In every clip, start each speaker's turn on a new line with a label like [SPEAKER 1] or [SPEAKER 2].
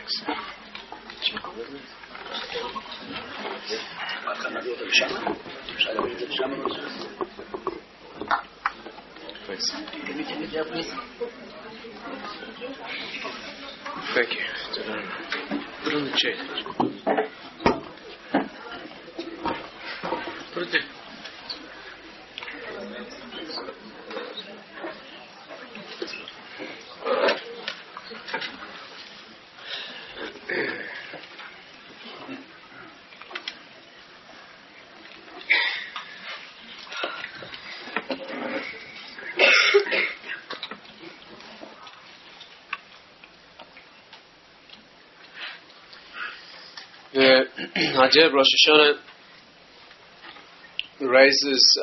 [SPEAKER 1] Thanks. Thank you. Put it on the chair. Put it there. The idea of Rosh Hashanah raises,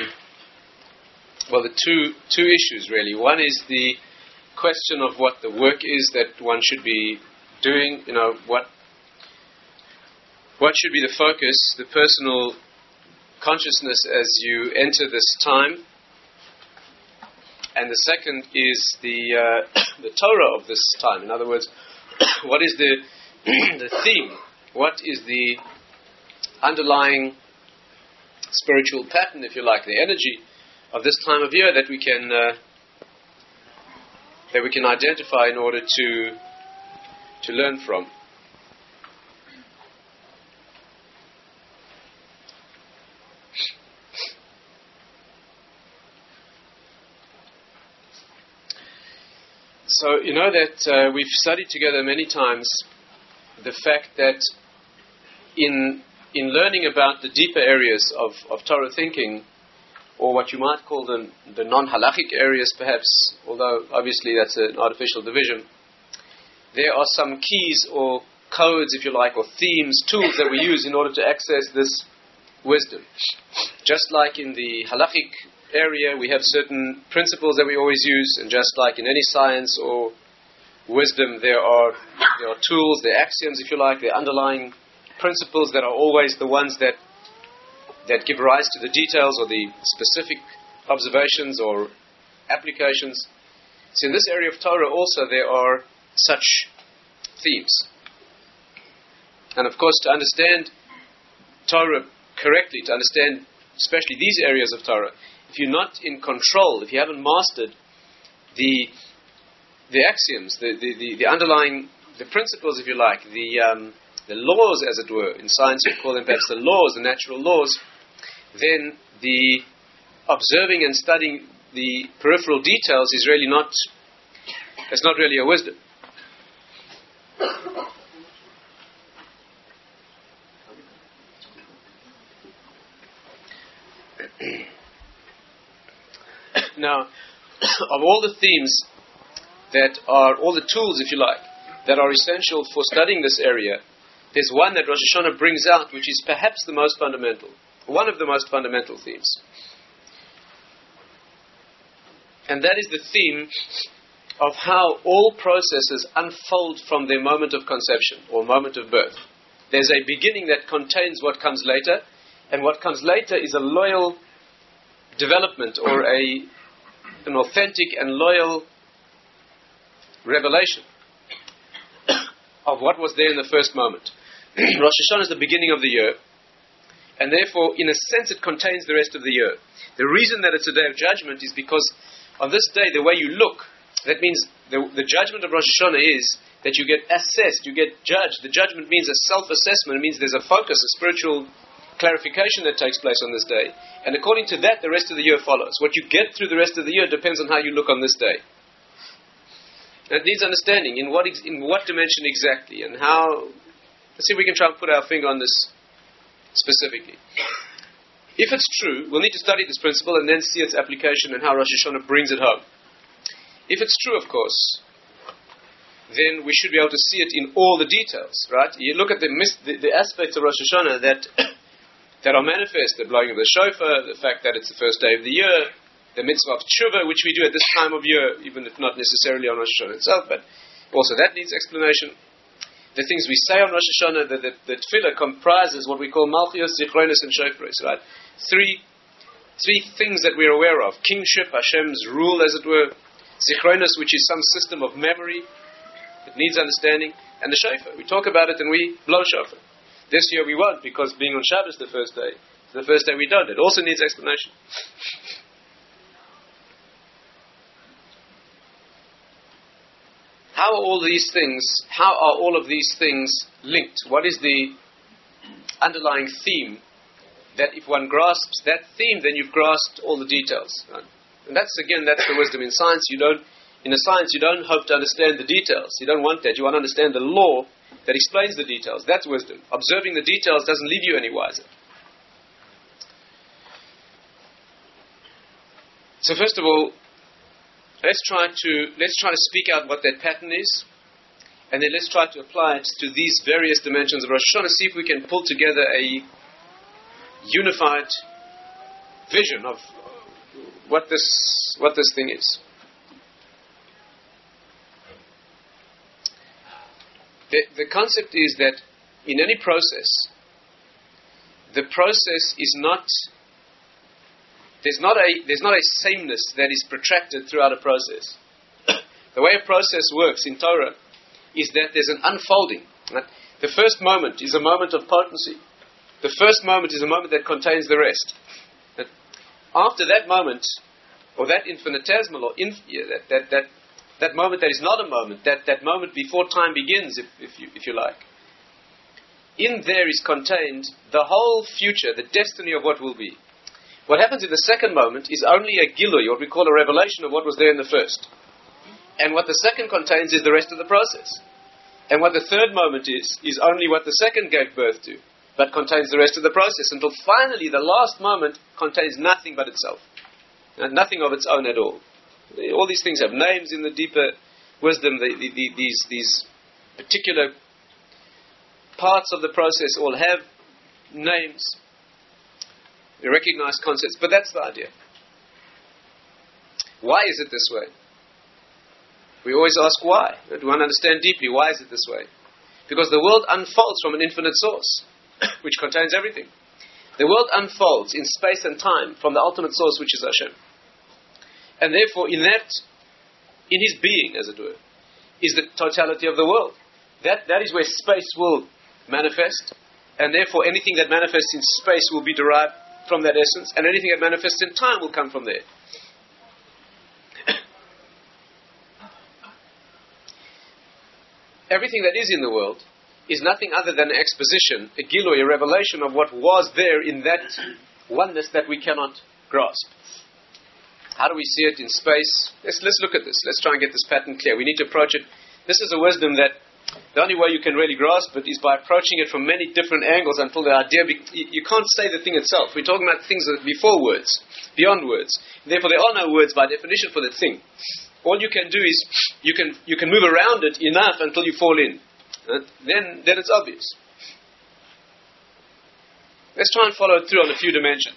[SPEAKER 1] the two issues really. One is the question of what the work is that one should be doing. What should be the focus, the personal consciousness as you enter this time. And the second is the Torah of this time. In other words, what is the theme? What is the underlying spiritual pattern, if you like, the energy of this time of year that we can identify in order to learn from? So you know that we've studied together many times the fact that in learning about the deeper areas of Torah thinking, or what you might call the non-halachic areas perhaps, although obviously that's an artificial division, there are some keys or codes, if you like, or themes, tools that we use in order to access this wisdom. Just like in the halachic area, we have certain principles that we always use, and just like in any science or wisdom, there are tools, there are axioms, if you like, there are underlying principles that are always the ones that give rise to the details or the specific observations or applications. So in this area of Torah also there are such themes. And of course, to understand Torah correctly, to understand especially these areas of Torah, if you're not in control, if you haven't mastered the axioms, the underlying, the principles, if you like, the laws, as it were, in science we call them perhaps the laws, the natural laws, then the observing and studying the peripheral details is really not really a wisdom. Now, of all the themes that are, all the tools, if you like, that are essential for studying this area, there's one that Rosh Hashanah brings out, which is perhaps the most fundamental, one of the most fundamental themes. And that is the theme of how all processes unfold from their moment of conception, or moment of birth. There's a beginning that contains what comes later, and what comes later is a loyal development, or an authentic and loyal revelation of what was there in the first moment. Rosh Hashanah is the beginning of the year, and therefore, in a sense, it contains the rest of the year. The reason that it's a day of judgment is because on this day, the way you look, that means the judgment of Rosh Hashanah is that you get assessed, you get judged. The judgment means a self-assessment. It means there's a focus, a spiritual clarification that takes place on this day. And according to that, the rest of the year follows. What you get through the rest of the year depends on how you look on this day. That needs understanding in what dimension exactly, and how. Let's see if we can try and put our finger on this specifically. If it's true, we'll need to study this principle and then see its application and how Rosh Hashanah brings it home. If it's true, of course, then we should be able to see it in all the details, right? You look at the aspects of Rosh Hashanah that are manifest, the blowing of the shofar, the fact that it's the first day of the year, the mitzvah of tshuva, which we do at this time of year, even if not necessarily on Rosh Hashanah itself, but also that needs explanation. The things we say on Rosh Hashanah, the tefillah comprises what we call malchus, zichronos, and shofros, right? Three things that we're aware of. Kingship, Hashem's rule, as it were. Zichronos, which is some system of memory. It needs understanding. and the shofar. We talk about it and we blow shofar. This year we won't, because being on Shabbos the first day we don't. It also needs explanation. How are all of these things linked? What is the underlying theme? That if one grasps that theme, then you've grasped all the details. Right? And that's the wisdom in science. In a science, you don't hope to understand the details. You don't want that. You want to understand the law that explains the details. That's wisdom. Observing the details doesn't leave you any wiser. So first of all, let's try to speak out what that pattern is, and then let's try to apply it to these various dimensions of Rosh Hashanah. See if we can pull together a unified vision of what this thing is. The concept is that in any process, the process is not. There's not a sameness that is protracted throughout a process. The way a process works in Torah is that there's an unfolding. Right? The first moment is a moment of potency. The first moment is a moment that contains the rest. Right? After that moment, or that infinitesimal, or that moment that is not a moment, that moment before time begins, if you like. In there is contained the whole future, the destiny of what will be. What happens in the second moment is only a gilui, what we call a revelation of what was there in the first. And what the second contains is the rest of the process. And what the third moment is only what the second gave birth to, but contains the rest of the process, until finally the last moment contains nothing but itself. And nothing of its own at all. All these things have names in the deeper wisdom. These particular parts of the process all have names. We recognize concepts, but that's the idea. Why is it this way? We always ask why. We want to understand deeply, why is it this way? Because the world unfolds from an infinite source, which contains everything. The world unfolds in space and time from the ultimate source, which is Hashem. And therefore, in his being, as it were, is the totality of the world. That is where space will manifest, and therefore anything that manifests in space will be derived from that essence, and anything that manifests in time will come from there. Everything that is in the world is nothing other than an exposition, a gilui, a revelation of what was there in that oneness that we cannot grasp. How do we see it in space? Let's look at this. Let's try and get this pattern clear. We need to approach it. This is a wisdom that the only way you can really grasp it is by approaching it from many different angles until the idea... You can't say the thing itself. We're talking about things that are before words, beyond words. Therefore, there are no words by definition for the thing. All you can do is you can move around it enough until you fall in. Then it's obvious. Let's try and follow it through on a few dimensions.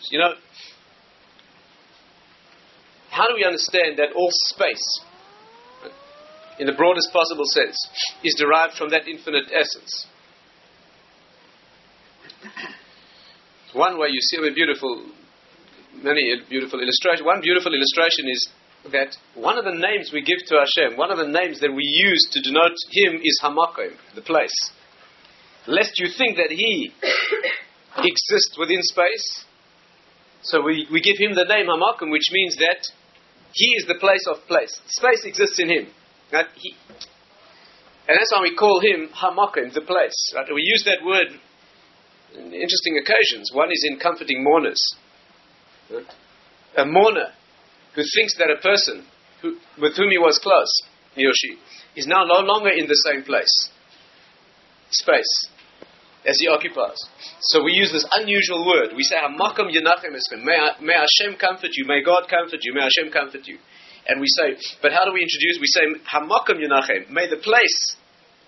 [SPEAKER 1] How do we understand that all space, in the broadest possible sense, is derived from that infinite essence? One way you see many beautiful illustrations. One beautiful illustration is that one of the names we give to Hashem, one of the names that we use to denote Him is Hamakom, the place. Lest you think that He exists within space, so we give Him the name Hamakom, which means that He is the place of place. Space exists in Him. Right? And that's why we call Him Hamakom, the place. Right? We use that word in interesting occasions. One is in comforting mourners. Right? A mourner who thinks that a person with whom he was close, he or she, is now no longer in the same space, as he occupies. So we use this unusual word. We say, Hamakom Yenachem Eschem. May Hashem comfort you. May God comfort you. May Hashem comfort you. And we say, but how do we introduce? We say, Hamakom Yenachem. May the place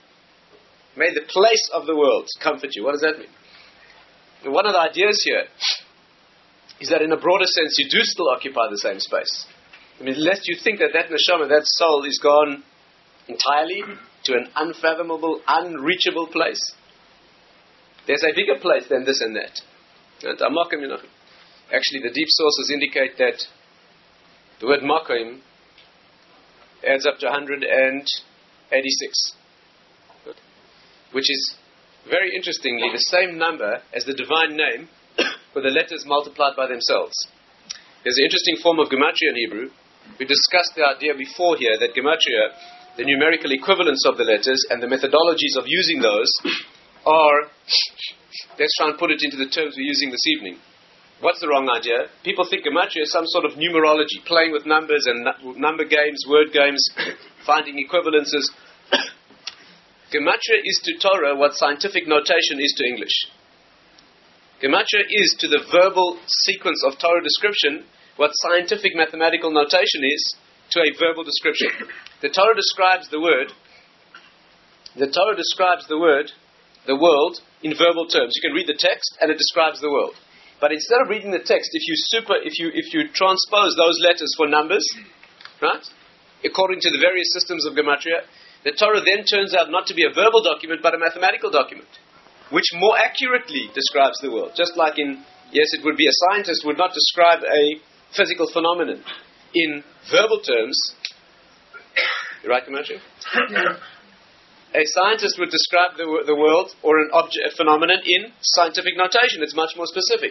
[SPEAKER 1] of the world comfort you. What does that mean? And one of the ideas here is that in a broader sense, you do still occupy the same space. I mean, lest you think that neshama, that soul, is gone entirely to an unfathomable, unreachable place. There's a bigger place than this and that. And Hamakom Yenachem. Actually, the deep sources indicate that the word Makom adds up to 186. which is, very interestingly, the same number as the divine name for the letters multiplied by themselves. There's an interesting form of gematria in Hebrew. We discussed the idea before here that gematria, the numerical equivalents of the letters and the methodologies of using those are, let's try and put it into the terms we're using this evening. What's the wrong idea? People think gematria is some sort of numerology, playing with numbers and number games, word games, finding equivalences. Gematria is to Torah what scientific notation is to English. Gematria is to the verbal sequence of Torah description what scientific mathematical notation is to a verbal description. The Torah describes the word. The Torah describes the world, in verbal terms. You can read the text and it describes the world. But instead of reading the text, if you transpose those letters for numbers, right, according to the various systems of gematria, the Torah then turns out not to be a verbal document but a mathematical document, which more accurately describes the world. Just like it would be a scientist would not describe a physical phenomenon in verbal terms. You right, gematria? Yeah. A scientist would describe the world or an object, a phenomenon in scientific notation. It's much more specific.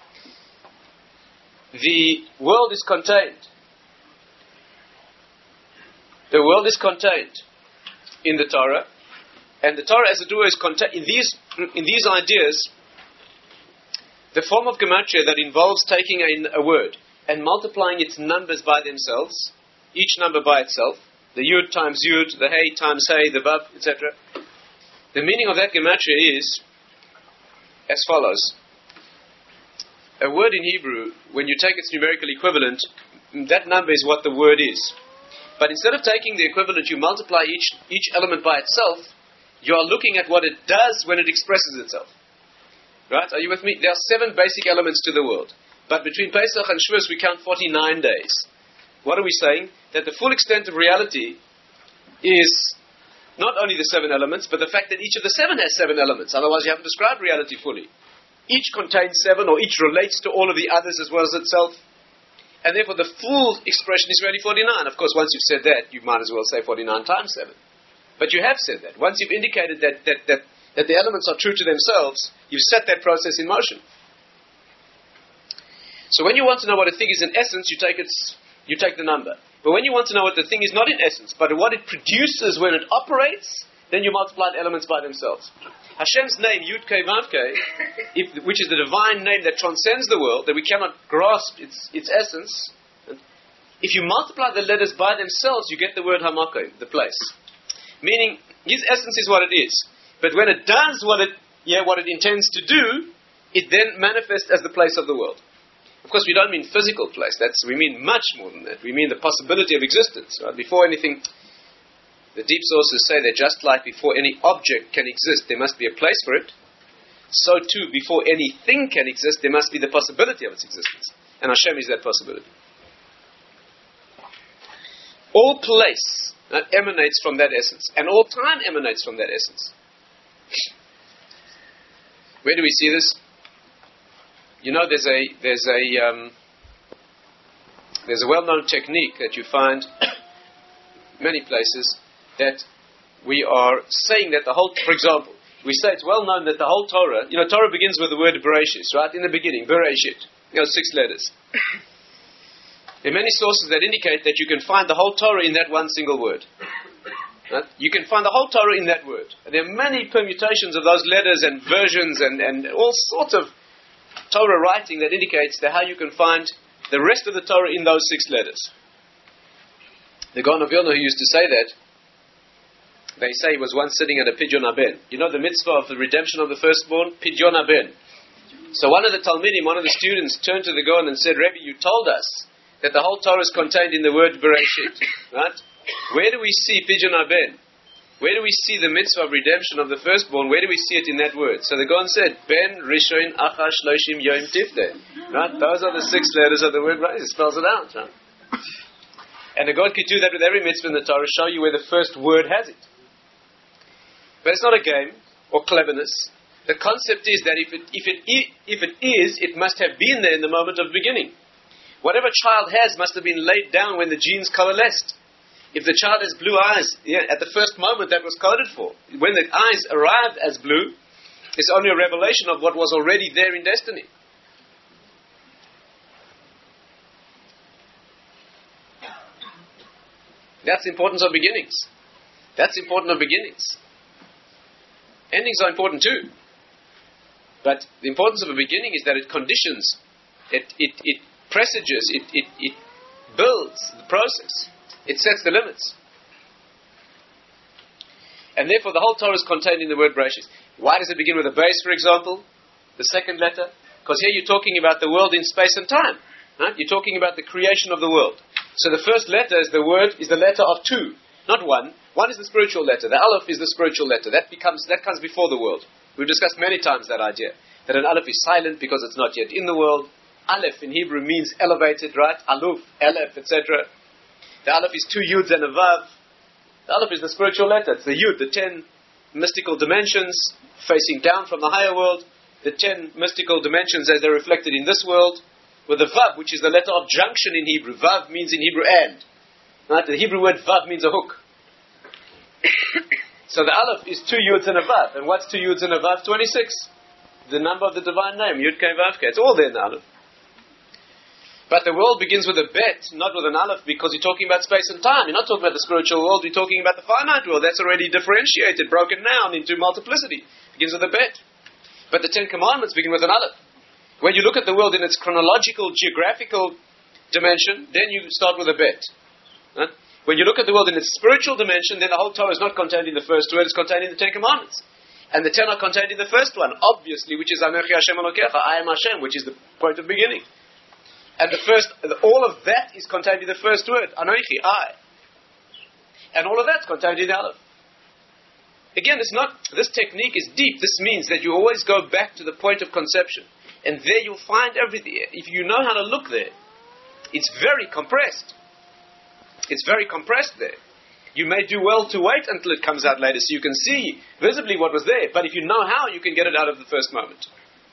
[SPEAKER 1] The world is contained. The world is contained in the Torah, and the Torah, as it were, is contained in these ideas. The form of gematria that involves taking a word and multiplying its numbers by themselves, each number by itself, the yud times yud, the hey times hey, the vav, etc. The meaning of that gematria is as follows. A word in Hebrew, when you take its numerical equivalent, that number is what the word is. But instead of taking the equivalent, you multiply each element by itself, you are looking at what it does when it expresses itself. Right? Are you with me? There are 7 basic elements to the world. But between Pesach and Shavuos, we count 49 days. What are we saying? That the full extent of reality is not only the 7 elements, but the fact that each of the 7 has 7 elements. Otherwise, you haven't described reality fully. Each contains 7, or each relates to all of the others as well as itself. And therefore, the full expression is really 49. Of course, once you've said that, you might as well say 49 times 7. But you have said that. Once you've indicated that the elements are true to themselves, you've set that process in motion. So when you want to know what a thing is in essence, you take the number. But when you want to know what the thing is not in essence, but what it produces when it operates, then you multiply the elements by themselves. Hashem's name, Yud Kei Vav Kei, which is the divine name that transcends the world, that we cannot grasp its essence, if you multiply the letters by themselves, you get the word Hamakom, the place. Meaning, his essence is what it is. But when it does what it intends to do, it then manifests as the place of the world. Of course, we don't mean physical place. We mean much more than that. We mean the possibility of existence. Right? Before anything, the deep sources say that just like before any object can exist, there must be a place for it. So too, before anything can exist, there must be the possibility of its existence. And Hashem is that possibility. All place emanates from that essence. And all time emanates from that essence. Where do we see this? You know, there's a well-known technique that you find many places, that we are saying that for example, we say it's well known that the whole Torah, Torah begins with the word Bereshit, right? In the beginning, Bereshit, 6 letters. There are many sources that indicate that you can find the whole Torah in that one single word. Right? You can find the whole Torah in that word. And there are many permutations of those letters and versions and all sorts of Torah writing that indicates that how you can find the rest of the Torah in those 6 letters. The Gaon of Vilna, who used to say that, they say he was once sitting at a Pidyon Haben. You know the mitzvah of the redemption of the firstborn? Pidyon Haben. So one of the Talmidim, one of the students, turned to the Gaon and said, Rebbe, you told us that the whole Torah is contained in the word Bereshit. Right? Where do we see Pidyon Haben? Where do we see the mitzvah of redemption of the firstborn? Where do we see it in that word? So the Gaon said, Ben Rishon Achash Loshim Yom Tifte. Right? Those are the 6 letters of the word Bereshit. It spells it out. Right? And the God could do that with every mitzvah in the Torah, show you where the first word has it. But it's not a game or cleverness. The concept is that if it is, it must have been there in the moment of beginning. Whatever child has must have been laid down when the genes coalesced. If the child has blue eyes, at the first moment that was coded for. When the eyes arrived as blue, it's only a revelation of what was already there in destiny. That's the importance of beginnings. That's the importance of beginnings. Endings are important too. But the importance of a beginning is that it conditions, it presages, it builds the process. It sets the limits. And therefore the whole Torah is contained in the word Bereshis. Why does it begin with a base, for example? The second letter? Because here you're talking about the world in space and time. Right? You're talking about the creation of the world. So the first letter is the letter of two, not one. One is the spiritual letter. The Aleph is the spiritual letter. That comes before the world. We've discussed many times that idea. That an Aleph is silent because it's not yet in the world. Aleph in Hebrew means elevated, right? Aluf, Aleph, etc. The Aleph is two Yuds and a Vav. The Aleph is the spiritual letter. It's the Yud, the 10 mystical dimensions facing down from the higher world. The 10 mystical dimensions as they're reflected in this world. With the Vav, which is the letter of junction in Hebrew. Vav means in Hebrew and. Right? The Hebrew word Vav means a hook. So the Aleph is two Yuds and a Vav. And what's two Yuds and a Vav? 26. The number of the divine name. Yud Kei Vav Kei. It's all there in the Aleph. But the world begins with a bet, not with an Aleph, because you're talking about space and time. You're not talking about the spiritual world, you're talking about the finite world. That's already differentiated, broken down into multiplicity. It begins with a bet. But the 10 Commandments begin with an Aleph. When you look at the world in its chronological, geographical dimension, then you start with a bet. Right? When you look at the world in its spiritual dimension, then the whole Torah is not contained in the first word, it's contained in the 10 Commandments. And the 10 are contained in the first one, obviously, which is Anochi Hashem Elokecha, I am Hashem, which is the point of beginning. And all of that is contained in the first word, Anochi, I. And all of that's contained in the Aleph. Again, this technique is deep. This means that you always go back to the point of conception. And there you'll find everything. If you know how to look there, it's very compressed. It's very compressed there. You may do well to wait until it comes out later so you can see visibly what was there. But if you know how, you can get it out of the first moment.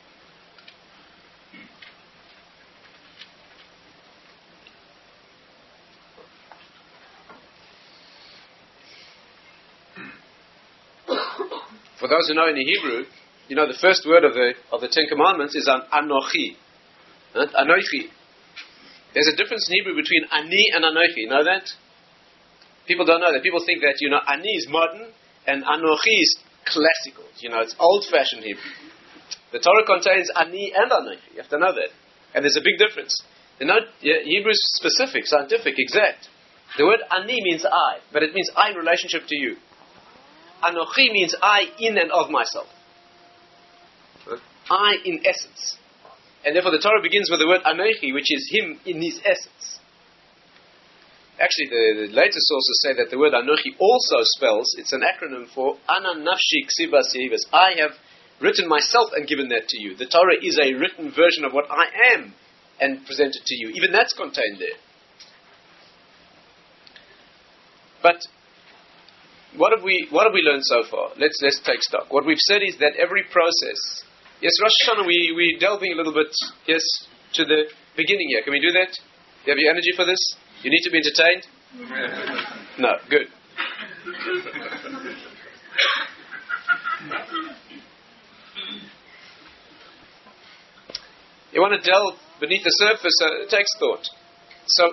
[SPEAKER 1] For those who know in the Hebrew, the first word of the 10 Commandments is Anochi. Right? Anochi. There's a difference in Hebrew between Ani and Anochi. You know that? People don't know that. People think that, Ani is modern and Anochi is classical. It's old-fashioned Hebrew. The Torah contains Ani and Anochi. You have to know that. And there's a big difference. Hebrew is specific, scientific, exact. The word Ani means I, but it means I in relationship to you. Anochi means I in and of myself. I in essence. And therefore the Torah begins with the word Anochi, which is him in his essence. Actually, the later sources say that the word Anochi also spells, it's an acronym for Ana Nafshi Ksibas Yehivas. I have written myself and given that to you. The Torah is a written version of what I am and presented to you. Even that's contained there. But what have we learned so far? Let's take stock. What we've said is that every process. Yes, Rosh Hashanah, we're delving a little bit, yes, to the beginning here. Can we do that? Do you have your energy for this? You need to be entertained? No, good. You want to delve beneath the surface, it takes thought. So,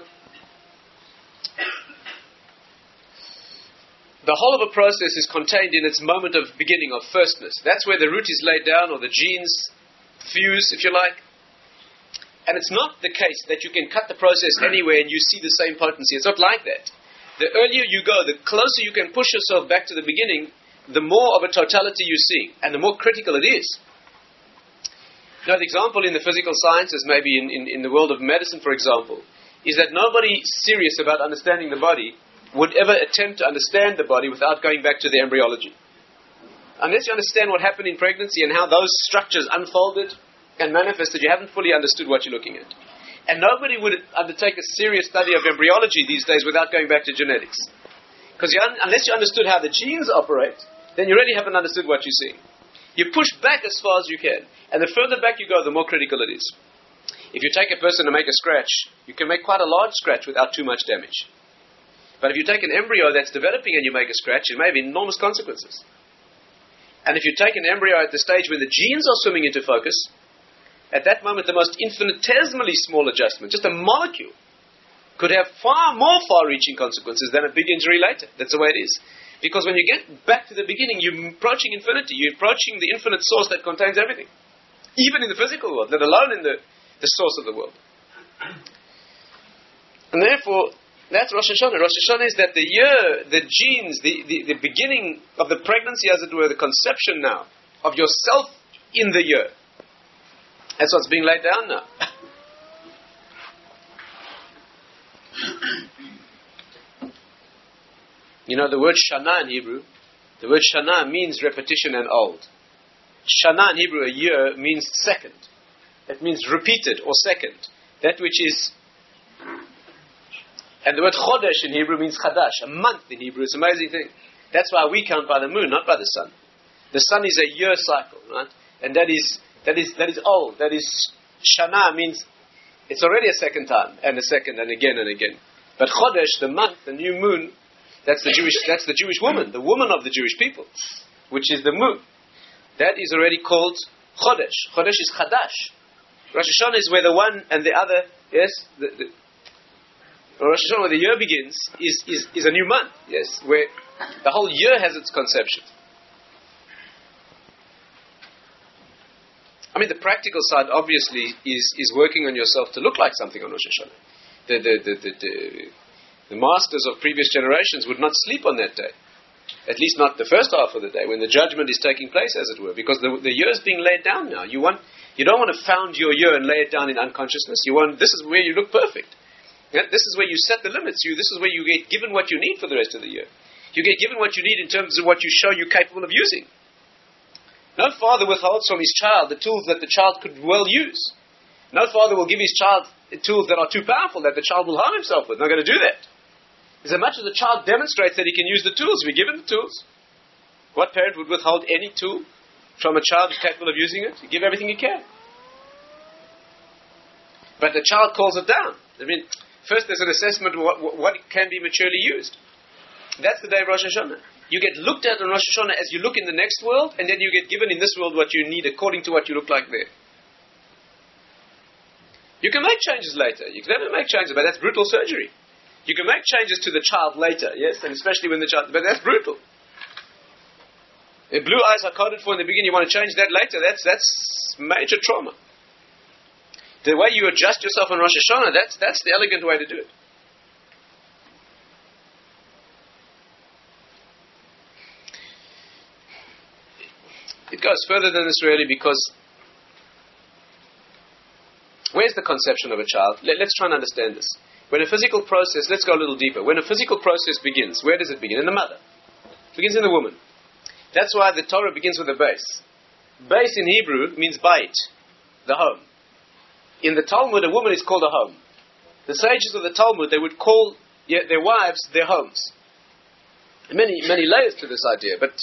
[SPEAKER 1] the whole of a process is contained in its moment of beginning, of firstness. That's where the root is laid down, or the genes fuse, if you like. And it's not the case that you can cut the process anywhere and you see the same potency. It's not like that. The earlier you go, the closer you can push yourself back to the beginning, the more of a totality you see, and the more critical it is. Now, the example in the physical sciences, maybe in the world of medicine, for example, is that nobody serious about understanding the body would ever attempt to understand the body without going back to the embryology. Unless you understand what happened in pregnancy and how those structures unfolded and manifested, you haven't fully understood what you're looking at. And nobody would undertake a serious study of embryology these days without going back to genetics. Because unless you understood how the genes operate, then you really haven't understood what you're seeing. You push back as far as you can. And the further back you go, the more critical it is. If you take a person to make a scratch, you can make quite a large scratch without too much damage. But if you take an embryo that's developing and you make a scratch, it may have enormous consequences. And if you take an embryo at the stage when the genes are swimming into focus, at that moment the most infinitesimally small adjustment, just a molecule, could have far more far-reaching consequences than a big injury later. That's the way it is. Because when you get back to the beginning, you're approaching infinity. You're approaching the infinite source that contains everything. Even in the physical world, let alone in the source of the world. And therefore, that's Rosh Hashanah. Rosh Hashanah is that the year, the genes, the beginning of the pregnancy, as it were, the conception now of yourself in the year. That's what's being laid down now. You know the word Shana in Hebrew? The word Shana means repetition and old. Shana in Hebrew, a year, means second. It means repeated or second. That which is... And the word Chodesh in Hebrew means Chadash, a month in Hebrew. It's an amazing thing. That's why we count by the moon, not by the sun. The sun is a year cycle, right? And that is old. That is Shana means it's already a second time, and a second, and again and again. But Chodesh, the month, the new moon, that's the Jewish woman, the woman of the Jewish people, which is the moon. That is already called Chodesh. Chodesh is Chadash. Rosh Hashanah is where the one and the other, yes, Rosh Hashanah, where the year begins, is a new month, yes, where the whole year has its conception. I mean, the practical side, obviously, is working on yourself to look like something on Rosh Hashanah. The masters of previous generations would not sleep on that day. At least not the first half of the day, when the judgment is taking place, as it were, because the year is being laid down now. You don't want to found your year and lay it down in unconsciousness. This is where you look perfect. Yeah? This is where you set the limits. This is where you get given what you need for the rest of the year. You get given what you need in terms of what you show you're capable of using. No father withholds from his child the tools that the child could well use. No father will give his child tools that are too powerful that the child will harm himself with. Not going to do that. As much as the child demonstrates that he can use the tools, we give him the tools. What parent would withhold any tool from a child who's capable of using it? You give everything he can. But the child calls it down. I mean, first there's an assessment of what can be maturely used. That's the day of Rosh Hashanah. You get looked at on Rosh Hashanah as you look in the next world, and then you get given in this world what you need according to what you look like there. You can make changes later. You can never make changes, but that's brutal surgery. You can make changes to the child later, yes, and especially when the child... But that's brutal. If blue eyes are coded for in the beginning, you want to change that later, that's major trauma. The way you adjust yourself on Rosh Hashanah, that's the elegant way to do it. It goes further than this really, because where's the conception of a child? Let's try and understand this. When a physical process, let's go a little deeper. When a physical process begins, where does it begin? In the mother. It begins in the woman. That's why the Torah begins with a base. Base in Hebrew means bait, the home. In the Talmud, a woman is called a home. The sages of the Talmud, they would call their wives their homes. Many layers to this idea, but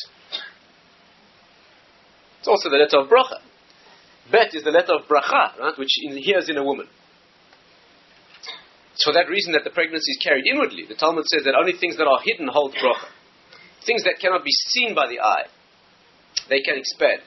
[SPEAKER 1] it's also the letter of bracha. Bet is the letter of bracha, right, which here is in a woman. It's for that reason that the pregnancy is carried inwardly. The Talmud says that only things that are hidden hold bracha. Things that cannot be seen by the eye, they can expand.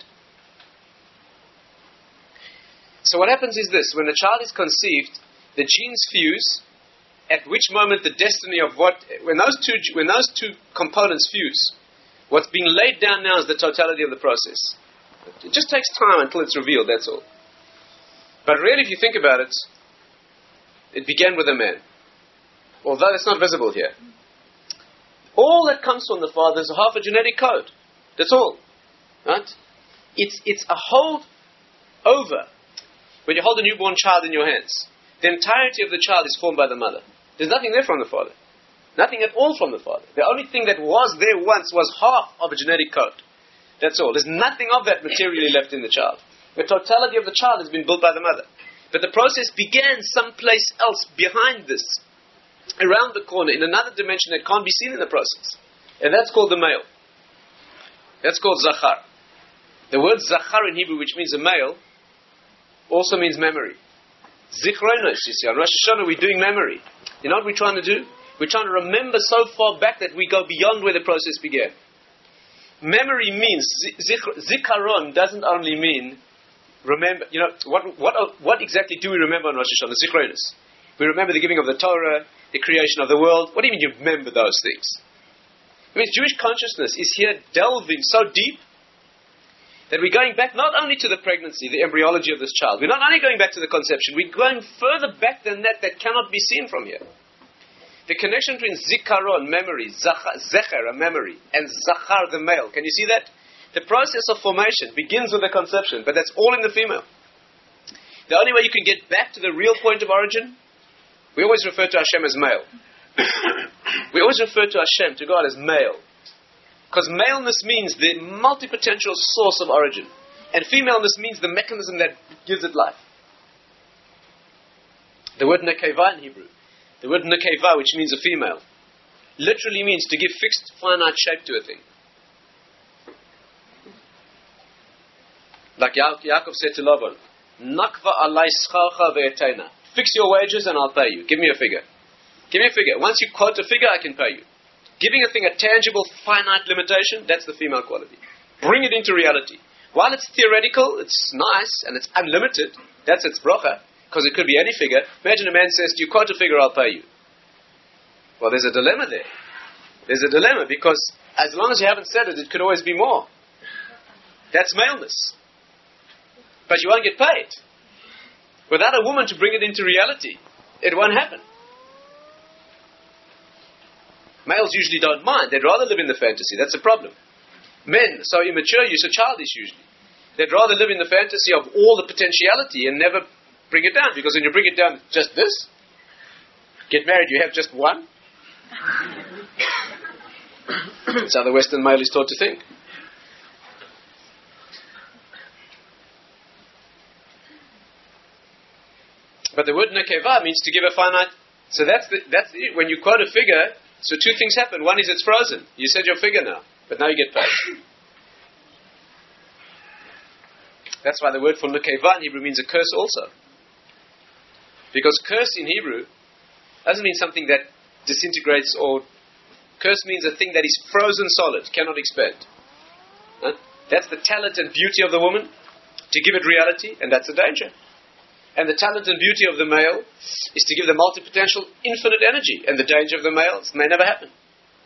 [SPEAKER 1] So what happens is this: when a child is conceived, the genes fuse. At which moment the destiny of when those two components fuse, what's being laid down now is the totality of the process. It just takes time until it's revealed. That's all. But really, if you think about it, it began with a man. Although it's not visible here. All that comes from the father is half a genetic code. That's all. Right? It's a hold over. When you hold a newborn child in your hands, the entirety of the child is formed by the mother. There's nothing there from the father. Nothing at all from the father. The only thing that was there once was half of a genetic code. That's all. There's nothing of that materially left in the child. The totality of the child has been built by the mother. But the process began someplace else behind this, around the corner, in another dimension that can't be seen in the process. And that's called the male. That's called Zachar. The word Zachar in Hebrew, which means a male, also means memory. Zichronos, you see. On Rosh Hashanah we're doing memory. You know what we're trying to do? We're trying to remember so far back that we go beyond where the process began. Memory means, zikaron doesn't only mean remember. You know, what exactly do we remember on Rosh Hashanah? Zichronis. We remember the giving of the Torah, the creation of the world. What do you mean you remember those things? It means Jewish consciousness is here delving so deep that we're going back not only to the pregnancy, the embryology of this child. We're not only going back to the conception, we're going further back than that cannot be seen from here. The connection between zikaron, memory, zecher, a memory, and zachar, the male. Can you see that? The process of formation begins with the conception, but that's all in the female. The only way you can get back to the real point of origin, we always refer to Hashem as male. We always refer to Hashem, to God, as male. Because maleness means the multi-potential source of origin. And femaleness means the mechanism that gives it life. The word nekeva in Hebrew, the word nekeva, which means a female, literally means to give fixed, finite shape to a thing. Like Yaakov said to Lavan, Nakva alai scharcha ve'etena. Fix your wages and I'll pay you. Give me a figure. Give me a figure. Once you quote a figure, I can pay you. Giving a thing a tangible, finite limitation, that's the female quality. Bring it into reality. While it's theoretical, it's nice, and it's unlimited, that's its bracha, because it could be any figure. Imagine a man says, you quote a figure, I'll pay you. Well, there's a dilemma there. There's a dilemma, because as long as you haven't said it, it could always be more. That's maleness. But you won't get paid. Without a woman to bring it into reality, it won't happen. Males usually don't mind. They'd rather live in the fantasy. That's the problem. Men, so immature, you're so childish usually. They'd rather live in the fantasy of all the potentiality and never bring it down. Because when you bring it down, just this. Get married, you have just one. That's how the Western male is taught to think. But the word nekeva means to give a finite. So that's it. When you quote a figure, so two things happen. One is it's frozen. You said your figure now, but now you get paid. That's why the word for nekeva in Hebrew means a curse also. Because curse in Hebrew doesn't mean something that disintegrates, or curse means a thing that is frozen solid, cannot expand. Huh? That's the talent and beauty of the woman, to give it reality, and that's the danger. And the talent and beauty of the male is to give the multi-potential infinite energy. And the danger of the male is it may never happen.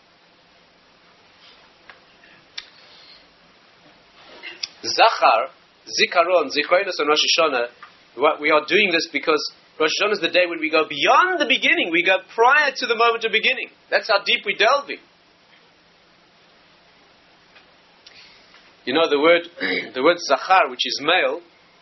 [SPEAKER 1] Zachar, Zikaron, Zichronos on Rosh Hashanah, we are doing this because Rosh Hashanah is the day when we go beyond the beginning. We go prior to the moment of beginning. That's how deep we're delving. You know the word Zachar, which is male.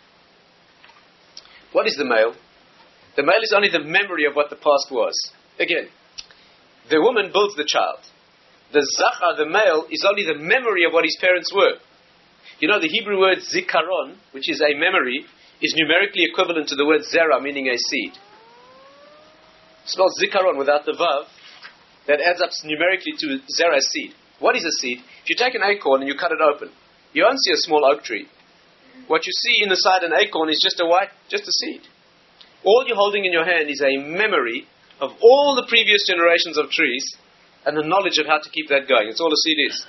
[SPEAKER 1] What is the male? The male is only the memory of what the past was. Again, the woman builds the child. The zachar, the male, is only the memory of what his parents were. You know, the Hebrew word zikaron, which is a memory, is numerically equivalent to the word zera, meaning a seed. Spelled zikaron without the vav, that adds up numerically to zera, seed. What is a seed? If you take an acorn and you cut it open, you won't see a small oak tree. What you see inside an acorn is just a seed. All you're holding in your hand is a memory of all the previous generations of trees and the knowledge of how to keep that going. It's all a seed is.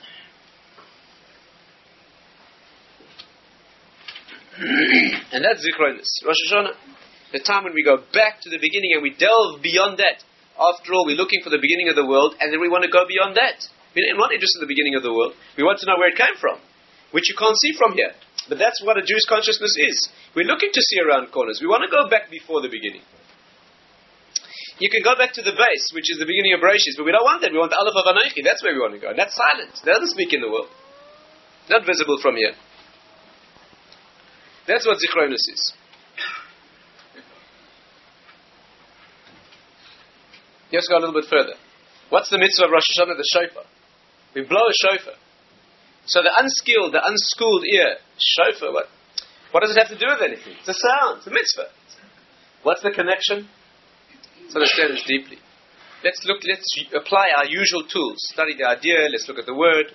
[SPEAKER 1] And that's Zichronis. Rosh Hashanah, the time when we go back to the beginning and we delve beyond that. After all, we're looking for the beginning of the world, and then we want to go beyond that. We're not interested in the beginning of the world. We want to know where it came from, which you can't see from here. But that's what a Jewish consciousness is. We're looking to see around corners. We want to go back before the beginning. You can go back to the base, which is the beginning of Bereshit, but we don't want that. We want the Aleph of Anochi. That's where we want to go. And that's silent. They doesn't speak in the world. Not visible from here. That's what Zichronis is. Let's go a little bit further. What's the mitzvah of Rosh Hashanah? The shofar. We blow a shofar. So the unskilled, the unschooled ear, shofar, what does it have to do with anything? It's a sound, it's a mitzvah. What's the connection? Let's understand this deeply. Let's apply our usual tools. Study the idea, let's look at the word.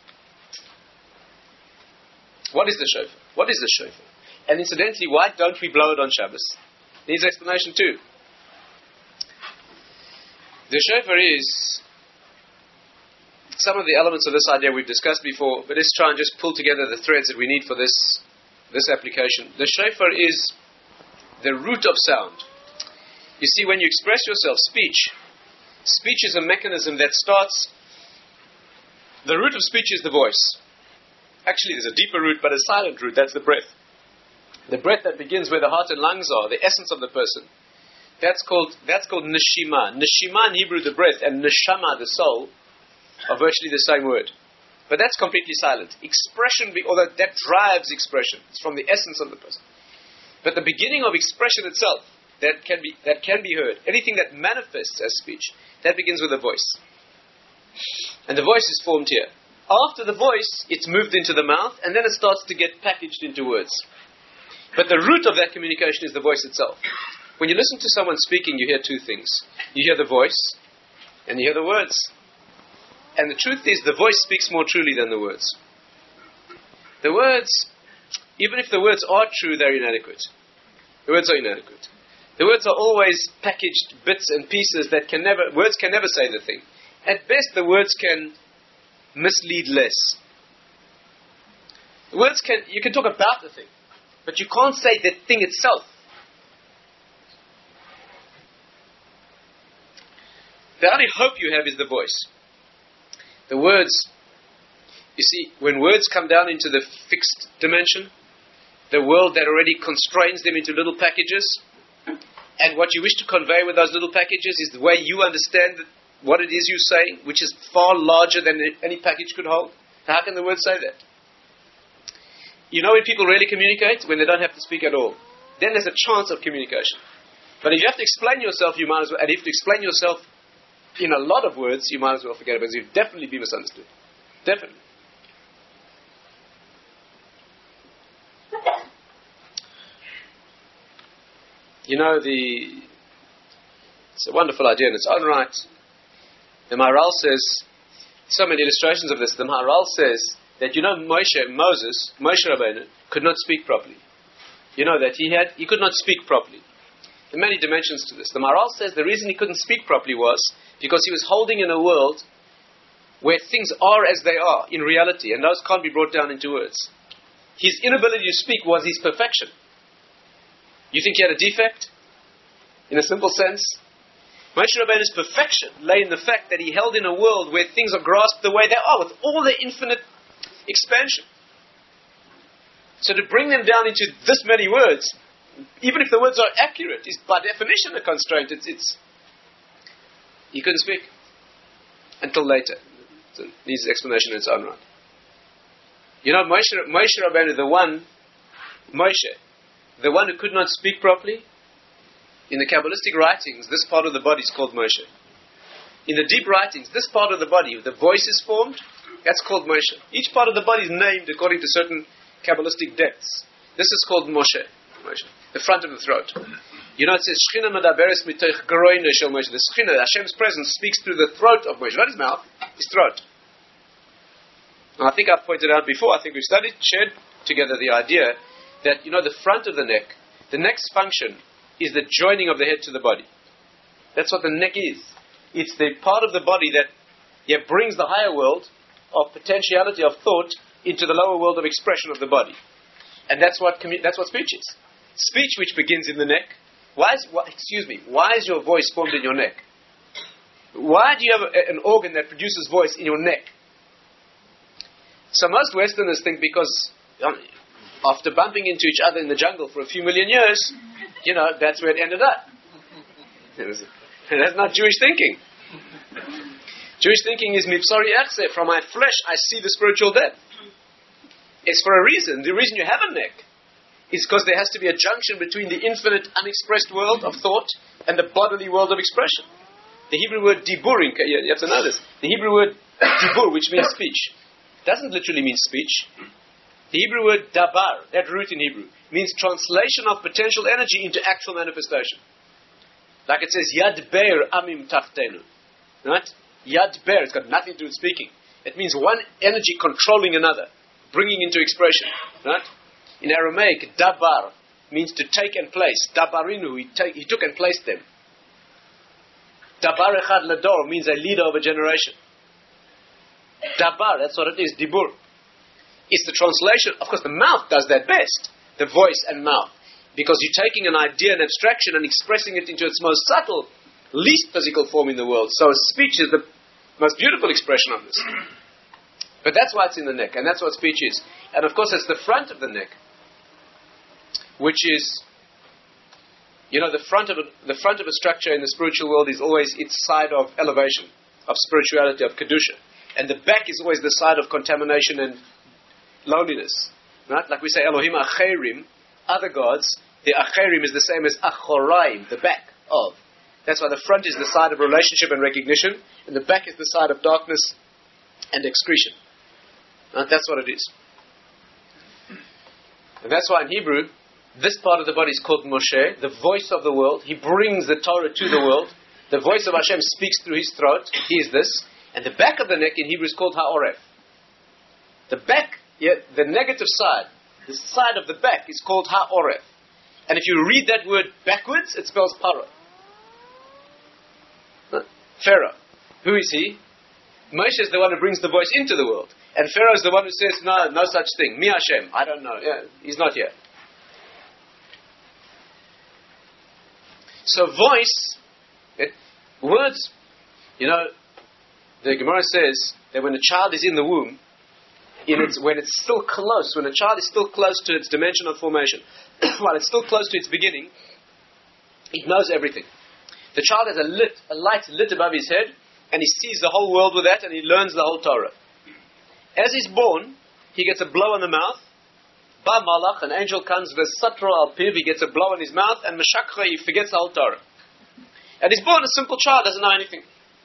[SPEAKER 1] What is the shofar? What is the shofar? And incidentally, why don't we blow it on Shabbos? Needs explanation too. The shofar is some of the elements of this idea we've discussed before, but let's try and just pull together the threads that we need for this application. The shofar is the root of sound. You see, when you express yourself, speech is a mechanism that starts. The root of speech is the voice. Actually, there's a deeper root, but a silent root. That's the breath. The breath that begins where the heart and lungs are, the essence of the person. That's called neshima. Neshima in Hebrew, the breath, and neshama, the soul, are virtually the same word. But that's completely silent. Expression, although that drives expression. It's from the essence of the person. But the beginning of expression itself, that can be heard, anything that manifests as speech, that begins with a voice. And the voice is formed here. After the voice, it's moved into the mouth, and then it starts to get packaged into words. But the root of that communication is the voice itself. When you listen to someone speaking, you hear two things. You hear the voice, and you hear the words. And the truth is, the voice speaks more truly than the words. The words, even if the words are true, they're inadequate. The words are inadequate. The words are always packaged bits and pieces that words can never say the thing. At best, the words can mislead less. You can talk about the thing, but you can't say the thing itself. The only hope you have is the voice. The words, you see, when words come down into the fixed dimension, the world that already constrains them into little packages, and what you wish to convey with those little packages is the way you understand what it is you're saying, which is far larger than any package could hold. How can the words say that? You know when people really communicate? When they don't have to speak at all. Then there's a chance of communication. But if you have to explain yourself, you might as well, and if you have to explain yourself in a lot of words, you might as well forget it, because you'll definitely be misunderstood. Definitely. You know, it's a wonderful idea in its own right. The Maharal says, so many illustrations of this, the Maharal says that, Moses Rabbeinu, could not speak properly. You know that he could not speak properly. There are many dimensions to this. The Maharal says the reason he couldn't speak properly was because he was holding in a world where things are as they are in reality, and those can't be brought down into words. His inability to speak was his perfection. You think he had a defect? In a simple sense? Moshe Rabbeinu's perfection lay in the fact that he held in a world where things are grasped the way they are, with all their infinite expansion. So to bring them down into this many words, even if the words are accurate, is by definition a constraint. He couldn't speak until later. So it needs explanation in its own right. You know, Moshe Rabbeinu, the one who could not speak properly, in the Kabbalistic writings, this part of the body is called Moshe. In the deep writings, this part of the body, the voice is formed, that's called Moshe. Each part of the body is named according to certain Kabbalistic depths. This is called Moshe, the front of the throat. You know, it says, Shechina medaberes mitoch groine shel Moshe. The Shechina, Hashem's presence, speaks through the throat of Moshe. Not his mouth, his throat. And I think I've pointed out before, I think we've shared together the idea that, the front of the neck's function is the joining of the head to the body. That's what the neck is. It's the part of the body that brings the higher world of potentiality of thought into the lower world of expression of the body. And that's what speech is. Speech which begins in the neck. Why is your voice formed in your neck? Why do you have an organ that produces voice in your neck? So most Westerners think because after bumping into each other in the jungle for a few million years, that's where it ended up. That's not Jewish thinking. Jewish thinking is mipsari echse, from my flesh I see the spiritual death. It's for a reason. The reason you have a neck is because there has to be a junction between the infinite unexpressed world of thought and the bodily world of expression. The Hebrew word diburin, you have to know this. The Hebrew word dibur, which means speech, doesn't literally mean speech. The Hebrew word dabar, that root in Hebrew, means translation of potential energy into actual manifestation. Like it says, Yad Be'er Amim Tachtenu. Right? Yad Be'er, it's got nothing to do with speaking. It means one energy controlling another, bringing into expression. Right? In Aramaic, Dabar means to take and place. Dabarinu, he took and placed them. Dabar echad lador means a leader of a generation. Dabar, that's what it is, dibur. It's the translation. Of course, the mouth does that best. The voice and mouth. Because you're taking an idea, an abstraction, and expressing it into its most subtle, least physical form in the world. So speech is the most beautiful expression of this. But that's why it's in the neck, and that's what speech is. And of course, it's the front of the neck, which is, the front of a structure in the spiritual world is always its side of elevation, of spirituality, of kedusha. And the back is always the side of contamination and loneliness. Right? Like we say, Elohim acherim, other gods, the acherim is the same as achoraim, the back of. That's why the front is the side of relationship and recognition, and the back is the side of darkness and excretion. Right? That's what it is. And that's why in Hebrew, this part of the body is called Moshe, the voice of the world. He brings the Torah to the world. The voice of Hashem speaks through his throat. He is this. And the back of the neck in Hebrew is called Ha'oref. The back, the negative side, the side of the back is called Ha'oref. And if you read that word backwards, it spells Paro. Pharaoh. Who is he? Moshe is the one who brings the voice into the world. And Pharaoh is the one who says, no such thing. Mi Hashem. I don't know. Yeah, he's not here. So voice, words, the Gemara says that when a child is in the womb, when it's still close, when a child is still close to its dimension of formation, while it's still close to its beginning, it knows everything. The child has a light lit above his head, and he sees the whole world with that, and he learns the whole Torah. As he's born, he gets a blow on the mouth. Ba Malach, an angel comes, Vesatro al Piv, he gets a blow in his mouth, and Meshakra, he forgets the whole Torah. And he's born a simple child, doesn't know anything.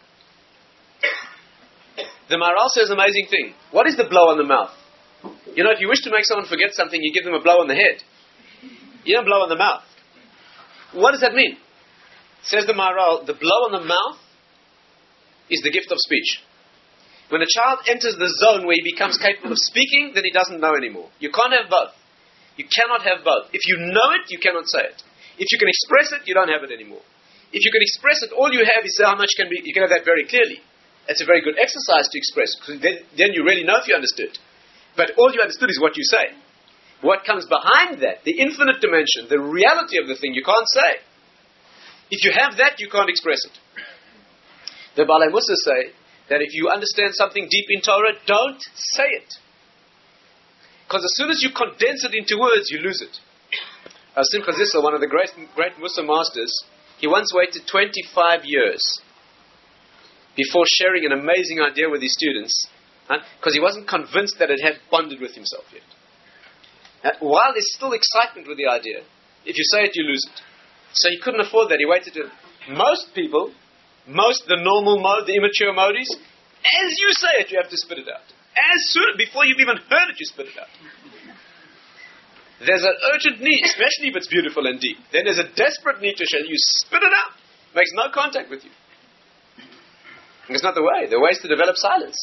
[SPEAKER 1] The Maharal says an amazing thing. What is the blow on the mouth? If you wish to make someone forget something, you give them a blow on the head. You don't blow on the mouth. What does that mean? Says the Maharal, the blow on the mouth is the gift of speech. When a child enters the zone where he becomes capable of speaking, then he doesn't know anymore. You can't have both. You cannot have both. If you know it, you cannot say it. If you can express it, you don't have it anymore. If you can express it, all you have is how much can be. You can have that very clearly. It's a very good exercise to express, because then you really know if you understood. But all you understood is what you say. What comes behind that, the infinite dimension, the reality of the thing, you can't say. If you have that, you can't express it. The Balei Musa say that if you understand something deep in Torah, don't say it. Because as soon as you condense it into words, you lose it. Simcha Zissel, one of the great Musa masters, he once waited 25 years before sharing an amazing idea with his students, because he wasn't convinced that it had bonded with himself yet. While there's still excitement with the idea, if you say it, you lose it. So he couldn't afford that. He waited till most people, the normal mode, the immature mode is, as you say it, you have to spit it out. As soon, before you've even heard it, you spit it out. There's an urgent need, especially if it's beautiful and deep. Then there's a desperate need to share. You spit it out. Makes no contact with you. It's not the way. The way is to develop silence.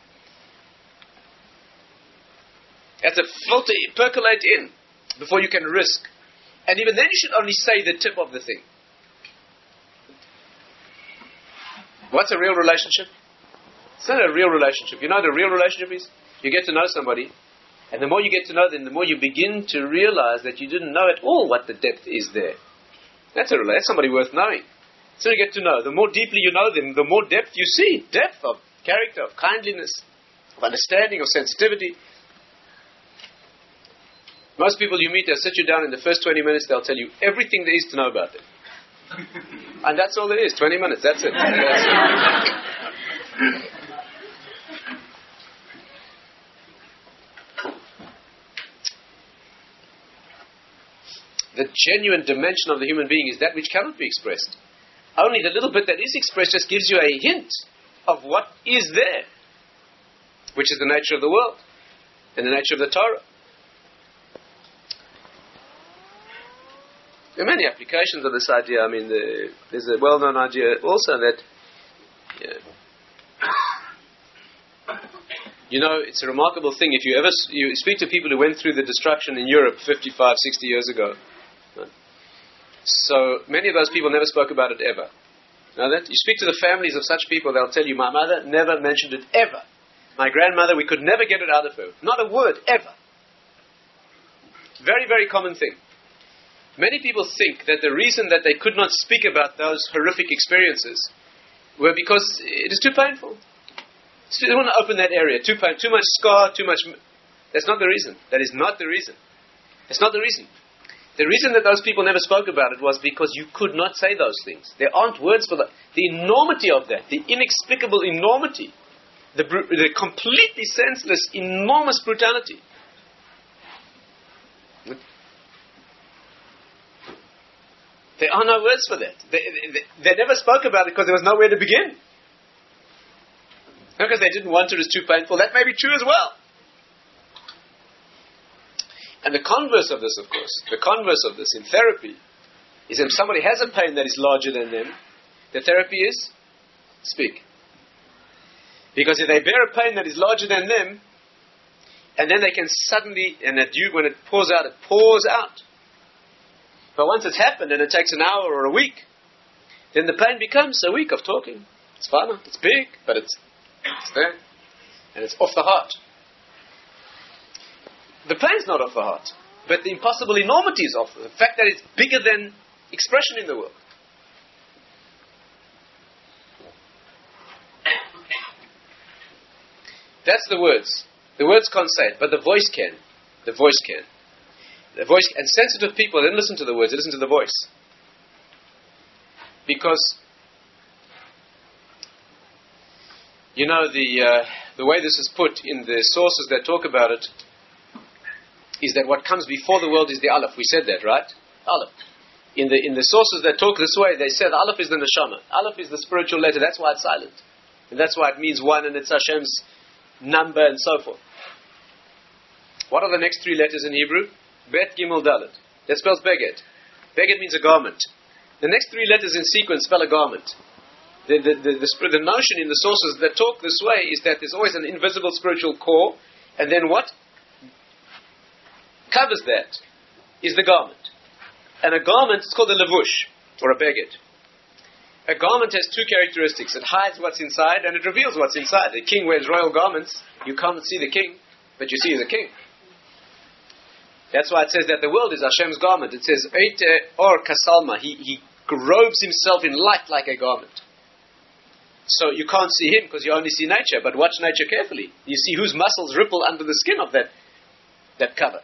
[SPEAKER 1] You have to filter, percolate in before you can risk. And even then you should only say the tip of the thing. What's a real relationship? It's not a real relationship. You know what a real relationship is? You get to know somebody, and the more you get to know them, the more you begin to realize that you didn't know at all what the depth is there. That's somebody worth knowing. So you get to know. The more deeply you know them, the more depth you see. Depth of character, of kindliness, of understanding, of sensitivity. Most people you meet, they'll sit you down in the first 20 minutes, they'll tell you everything there is to know about them. And that's all it is, 20 minutes, that's it. The genuine dimension of the human being is that which cannot be expressed. Only the little bit that is expressed just gives you a hint of what is there, which is the nature of the world and the nature of the Torah. There are many applications of this idea. I mean, there's a well-known idea also that, it's a remarkable thing. If you speak to people who went through the destruction in Europe 55, 60 years ago, so many of those people never spoke about it ever. Now that you speak to the families of such people, they'll tell you, my mother never mentioned it ever. My grandmother, we could never get it out of her. Not a word, ever. Very, very common thing. Many people think that the reason that they could not speak about those horrific experiences were because it is too painful. They don't want to open that area. Too much scar, too much... That's not the reason. That is not the reason. That's not the reason. The reason that those people never spoke about it was because you could not say those things. There aren't words for that. The enormity of that, the inexplicable enormity, the completely senseless, enormous brutality. There are no words for that. They never spoke about it because there was nowhere to begin. Not because they didn't want it, it was too painful. That may be true as well. And the converse of this, of course, the converse of this in therapy is if somebody has a pain that is larger than them, the therapy is speak. Because if they bear a pain that is larger than them, and then they can suddenly, and when it pours out, it pours out. But once it's happened and it takes an hour or a week, then the pain becomes a week of talking. It's fun, it's big, but it's there. And it's off the heart. The pain's not off the heart, but the impossible enormity is off. The fact that it's bigger than expression in the world. That's the words. The words can't say it, but the voice can. The voice can. The voice, and sensitive people don't listen to the words, they listen to the voice. Because, you know, the way this is put in the sources that talk about it, is that what comes before the world is the Aleph. We said that, right? Aleph. In the sources that talk this way, they say the Aleph is the Neshama. Aleph is the spiritual letter. That's why it's silent. And that's why it means one and it's Hashem's number and so forth. What are the next three letters in Hebrew? Bet, Gimel, Dalet. That spells Beged. Beged means a garment. The next three letters in sequence spell a garment. The notion in the sources that talk this way is that there's always an invisible spiritual core, and then what covers that is the garment. And a garment is called a levush, or a beged. A garment has two characteristics. It hides what's inside and it reveals what's inside. The king wears royal garments. You can't see the king, but you see the king. That's why it says that the world is Hashem's garment. It says, Eite or kasalma. He robes himself in light like a garment. So you can't see him because you only see nature, but watch nature carefully. You see whose muscles ripple under the skin of that cover.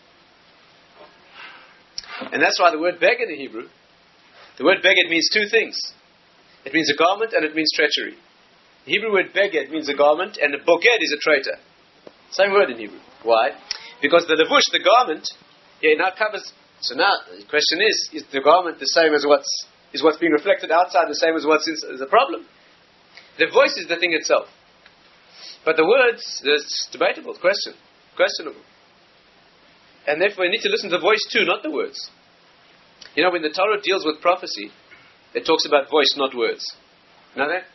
[SPEAKER 1] And that's why the word beged in Hebrew, the word beged means two things. It means a garment and it means treachery. The Hebrew word beged means a garment and a boged is a traitor. Same word in Hebrew. Why? Because the levush, the garment, now covers. So now the question is the garment the same as what's being reflected outside, the same as what's inside? Is a problem. The voice is the thing itself. But the words, it's debatable, questionable. And therefore you need to listen to the voice too, not the words. You know, when the Torah deals with prophecy, it talks about voice, not words. Know that?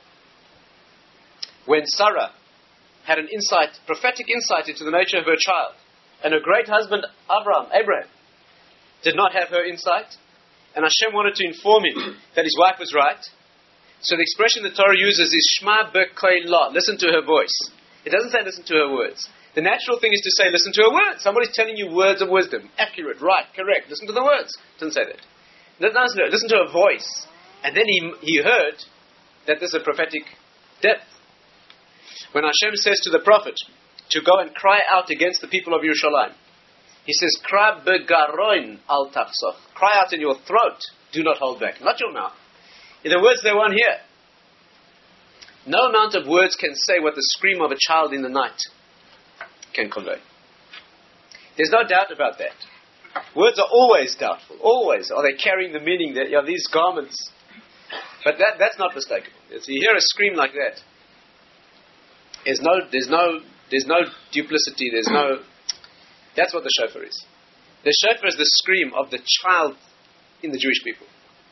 [SPEAKER 1] When Sarah had an insight, prophetic insight into the nature of her child, and her great husband Abraham, did not have her insight, and Hashem wanted to inform him that his wife was right. So the expression the Torah uses is Shma b'kolah, listen to her voice. It doesn't say listen to her words. The natural thing is to say, listen to her words. Somebody's telling you words of wisdom. Accurate, right, correct. Listen to the words. It doesn't say that. Listen to her voice. And then he heard that there's a prophetic depth. When Hashem says to the prophet to go and cry out against the people of Yerushalayim, he says, Kra begaroin al tafsoch. Cry out in your throat. Do not hold back. Not your mouth. In the words they want here. No amount of words can say what the scream of a child in the night can convey. There's no doubt about that. Words are always doubtful. Always. Are they carrying the meaning that these garments? But that's not mistakable. If you hear a scream like that, there's no duplicity. That's what the shofar is. The shofar is the scream of the child in the Jewish people.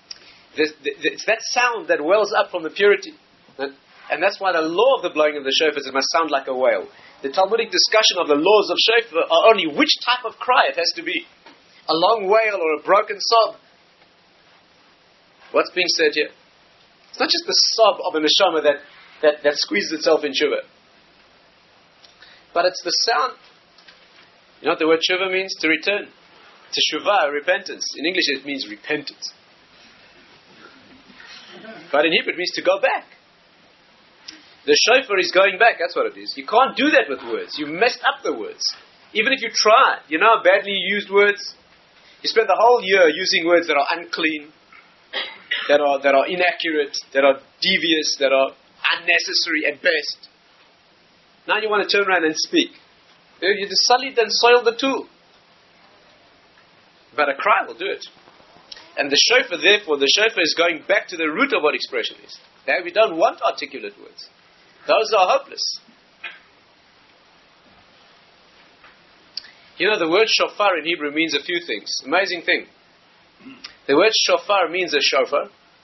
[SPEAKER 1] It's that sound that wells up from the purity. And that's why the law of the blowing of the shofar is it must sound like a wail. The Talmudic discussion of the laws of shofar are only which type of cry it has to be. A long wail or a broken sob. What's being said here? It's not just the sob of a neshama that squeezes itself in tshuva. But it's the sound. You know what the word tshuva means? To return. Teshuvah, repentance. In English it means repentance. But in Hebrew it means to go back. The shofar is going back, that's what it is. You can't do that with words. You messed up the words. Even if you try. You know how badly you used words? You spend the whole year using words that are unclean, that are inaccurate, that are devious, that are unnecessary at best. Now you want to turn around and speak. You just sullied and soiled the tool. But a cry will do it. And the shofar, therefore, the shofar is going back to the root of what expression is. That we don't want articulate words. Those are hopeless. You know, the word shofar in Hebrew means a few things. Amazing thing. The word shofar means a shofar.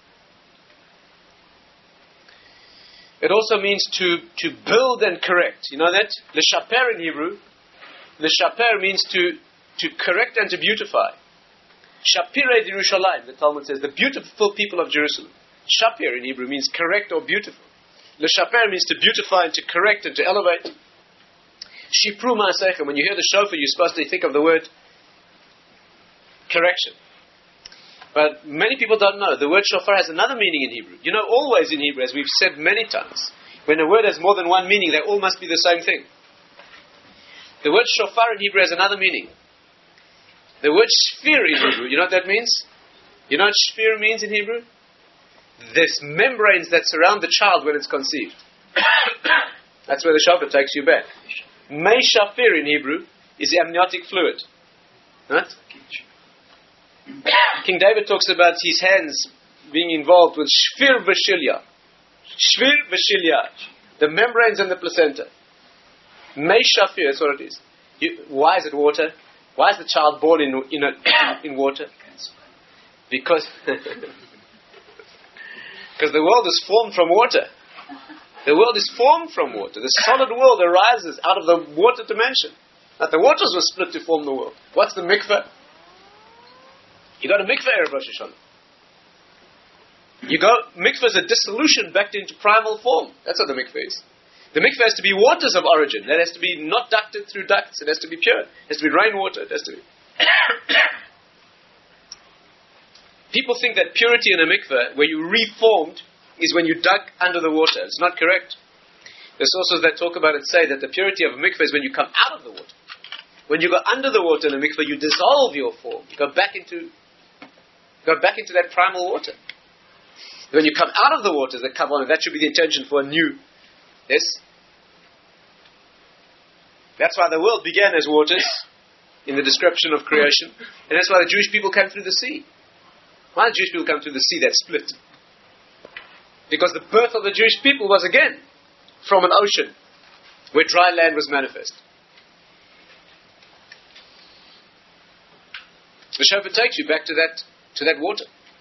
[SPEAKER 1] It also means to build and correct. You know that? L'shaper in Hebrew. L'shaper means to correct and to beautify. Shapirei Yerushalayim, the Talmud says, the beautiful people of Jerusalem. Shapir in Hebrew means correct or beautiful. L'shaper means to beautify and to correct and to elevate. Shipru ma'asechem. When you hear the shofar, you're supposed to think of the word correction. But many people don't know. The word shofar has another meaning in Hebrew. You know, always in Hebrew, as we've said many times, when a word has more than one meaning, they all must be the same thing. The word shofar in Hebrew has another meaning. The word shfir in Hebrew, you know what that means? You know what shfir means in Hebrew? There's membranes that surround the child when it's conceived. That's where the shofar takes you back. Mei shafir in Hebrew is the amniotic fluid. Right? King David talks about his hands being involved with shfir v'shilya. Shfir v'shilya. The membranes and the placenta. Mei shafir, that's what it is. Why is it water? Why is the child born in water? Because the world is formed from water. The world is formed from water. The solid world arises out of the water dimension. That the waters were split to form the world. What's the mikveh? You got a mikveh Erev Rosh Hashanah. Mikveh is a dissolution back into primal form. That's what the mikveh is. The mikveh has to be waters of origin. That has to be not ducted through ducts. It has to be pure. It has to be rainwater. It has to be. People think that purity in a mikveh, where you reformed, is when you dug under the water. It's not correct. There's sources that talk about it say that the purity of a mikveh is when you come out of the water. When you go under the water in a mikveh, you dissolve your form. You go back into that primal water. When you come out of the water, that should be the intention for a new. Yes? That's why the world began as waters in the description of creation. And that's why the Jewish people came through the sea. Why did Jewish people come through the sea that split? Because the birth of the Jewish people was again from an ocean where dry land was manifest. The shofar takes you back to that water.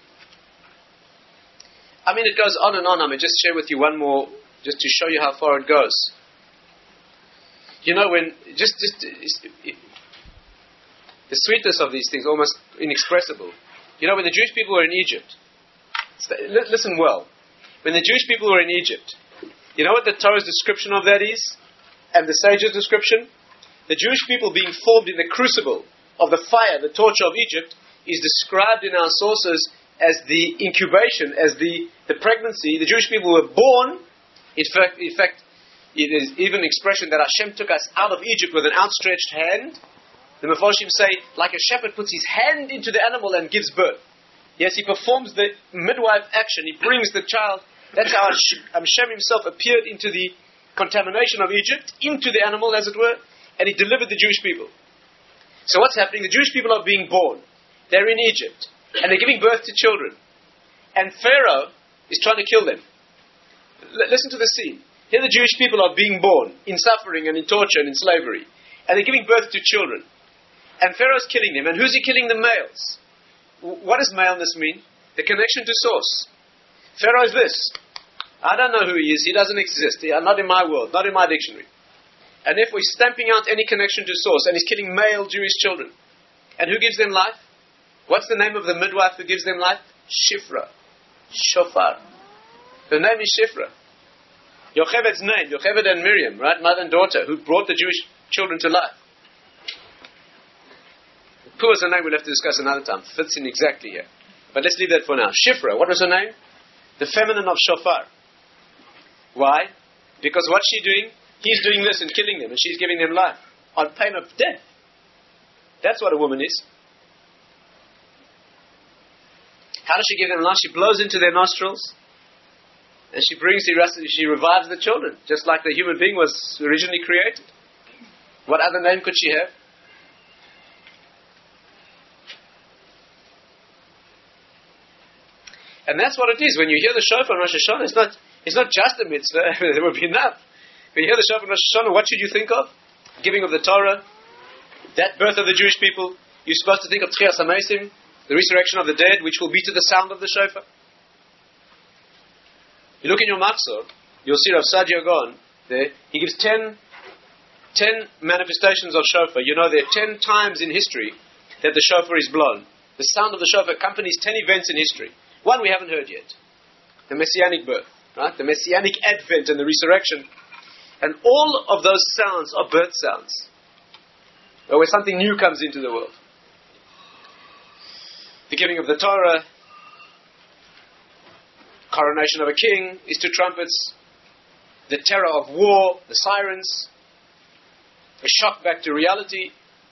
[SPEAKER 1] I mean, it goes on and on. I mean, just share with you one more, just to show you how far it goes. You know, when the sweetness of these things, almost inexpressible. You know, when the Jewish people were in Egypt, listen well. When the Jewish people were in Egypt, you know what the Torah's description of that is? And the sage's description? The Jewish people being formed in the crucible of the fire, the torture of Egypt, is described in our sources as the incubation, as the pregnancy. The Jewish people were born. In fact, it is even an expression that Hashem took us out of Egypt with an outstretched hand. The Mefarshim say, like a shepherd puts his hand into the animal and gives birth. Yes, he performs the midwife action. He brings the child. That's how Hashem himself appeared into the contamination of Egypt, into the animal, as it were, and he delivered the Jewish people. So what's happening? The Jewish people are being born. They're in Egypt. And they're giving birth to children. And Pharaoh is trying to kill them. Listen to the scene. Here the Jewish people are being born in suffering and in torture and in slavery. And they're giving birth to children. And Pharaoh's killing them. And who's he killing? The males. What does maleness mean? The connection to source. Pharaoh is this. I don't know who he is. He doesn't exist. Not in my world. Not in my dictionary. And if we're stamping out any connection to source, and he's killing male Jewish children. And who gives them life? What's the name of the midwife who gives them life? Shifra. Shofar. Her name is Shifra. Yocheved's name, Yocheved and Miriam, right? Mother and daughter, who brought the Jewish children to life. Puah's a name we'll have to discuss another time. Fits in exactly here. But let's leave that for now. Shifra, what was her name? The feminine of Shofar. Why? Because what's she doing? He's doing this and killing them, and she's giving them life on pain of death. That's what a woman is. How does she give them life? She blows into their nostrils, and she revives the children, just like the human being was originally created. What other name could she have? And that's what it is. When you hear the shofar on Rosh Hashanah, it's not just a mitzvah. There would be enough. When you hear the shofar on Rosh Hashanah, what should you think of? Giving of the Torah, that birth of the Jewish people. You're supposed to think of Tchias HaMesim, the resurrection of the dead, which will be to the sound of the shofar. You look in your Machzor, you'll see Rav Sadia Gaon there. He gives 10 manifestations of shofar. You know, there are 10 times in history that the shofar is blown. The sound of the shofar accompanies 10 events in history. One we haven't heard yet. The Messianic birth, right? The Messianic advent and the resurrection. And all of those sounds are birth sounds. Where something new comes into the world. The giving of the Torah, coronation of a king, is to trumpets, the terror of war, the sirens, a shock back to reality.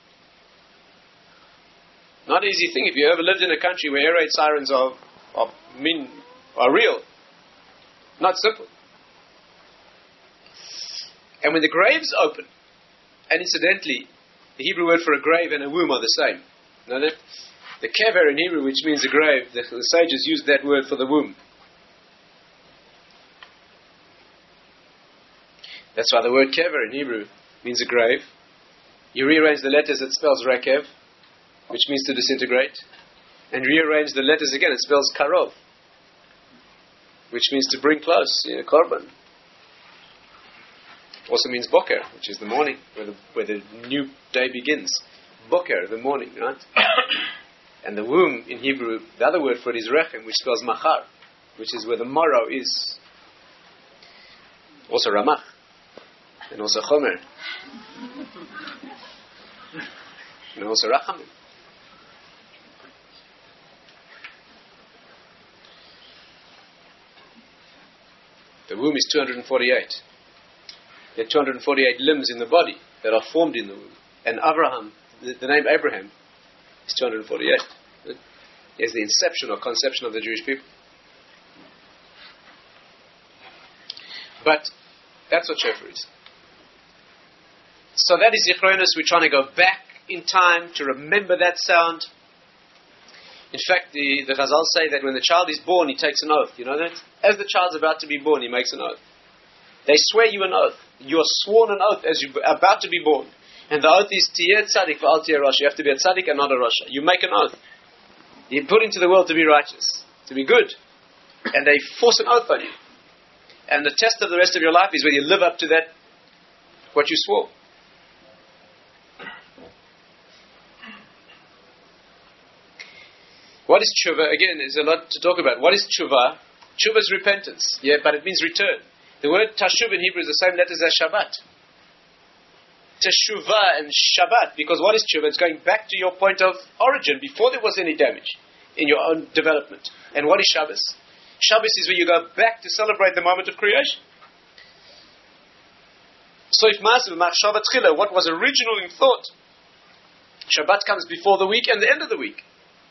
[SPEAKER 1] Not an easy thing if you ever lived in a country where air raid sirens are real. Not simple. And when the graves open, and incidentally, the Hebrew word for a grave and a womb are the same. Know that? The kever in Hebrew, which means a grave, the sages used that word for the womb. That's why the word kever in Hebrew means a grave. You rearrange the letters, it spells rekev, which means to disintegrate. And rearrange the letters again, it spells karov, which means to bring close, korban. Also means boker, which is the morning, where the new day begins. Boker, the morning, right? And the womb in Hebrew, the other word for it is rechem, which spells machar, which is where the morrow is. Also ramach, and also chomer, and also rachamim. The womb is 248. There are 248 limbs in the body that are formed in the womb. And Abraham, the name Abraham, is 248. It's the inception or conception of the Jewish people. But that's what shofar is. So that is Zichronos. We're trying to go back in time to remember that sound. In fact, the Chazal say that when the child is born, he takes an oath. You know that? As the child's about to be born, he makes an oath. They swear you an oath. You are sworn an oath as you're about to be born. And the oath is Tiyeh Tzadik v'al Tiyeh Rasha. You have to be a Tzadik and not a Rasha. You make an oath. You're put into the world to be righteous, to be good. And they force an oath on you. And the test of the rest of your life is whether you live up to that, what you swore. What is tshuva? Again, there's a lot to talk about. What is tshuva? Tshuva is repentance. Yeah, but it means return. The word tashuv in Hebrew is the same letters as Shabbat. Teshuvah and Shabbat. Because what is tshuva? It's going back to your point of origin before there was any damage in your own development. And what is Shabbos? Shabbos is where you go back to celebrate the moment of creation. So if Ma'aseh Machshava Tchila, what was original in thought, Shabbat comes before the week and the end of the week.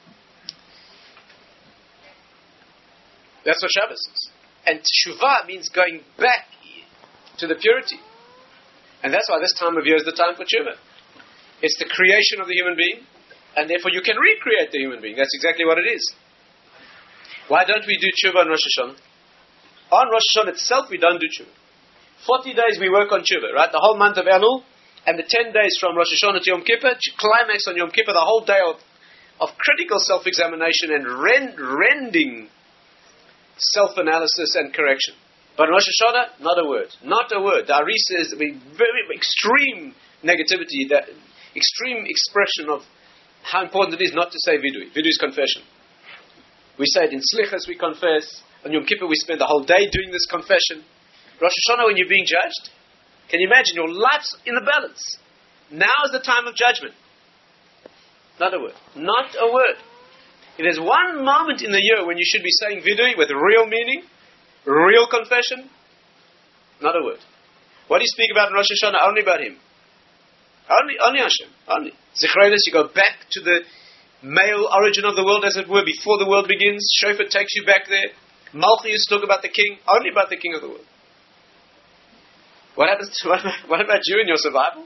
[SPEAKER 1] That's what Shabbos is. And Teshuvah means going back to the purity. And that's why this time of year is the time for Teshuvah. It's the creation of the human being, and therefore you can recreate the human being. That's exactly what it is. Why don't we do Teshuvah on Rosh Hashanah? On Rosh Hashanah itself, we don't do Teshuvah. 40 days we work on Teshuvah, right? The whole month of Elul, and the 10 days from Rosh Hashanah to Yom Kippur, climax on Yom Kippur, the whole day of critical self-examination and rending self-analysis and correction. But Rosh Hashanah, not a word. Not a word. The Ari says very extreme negativity, that extreme expression of how important it is not to say vidui. Vidui is confession. We say it in Slichas, we confess. On Yom Kippur we spend the whole day doing this confession. Rosh Hashanah when you're being judged, can you imagine your life's in the balance? Now is the time of judgment. Not a word. Not a word. If there's one moment in the year when you should be saying vidui with real meaning, real confession, not a word. What do you speak about in Rosh Hashanah? Only about Him. Only Hashem. Only. Zichronis, you go back to the male origin of the world, as it were, before the world begins. Shofar takes you back there. Malchus talk about the king, only about the king of the world. What about you and your survival?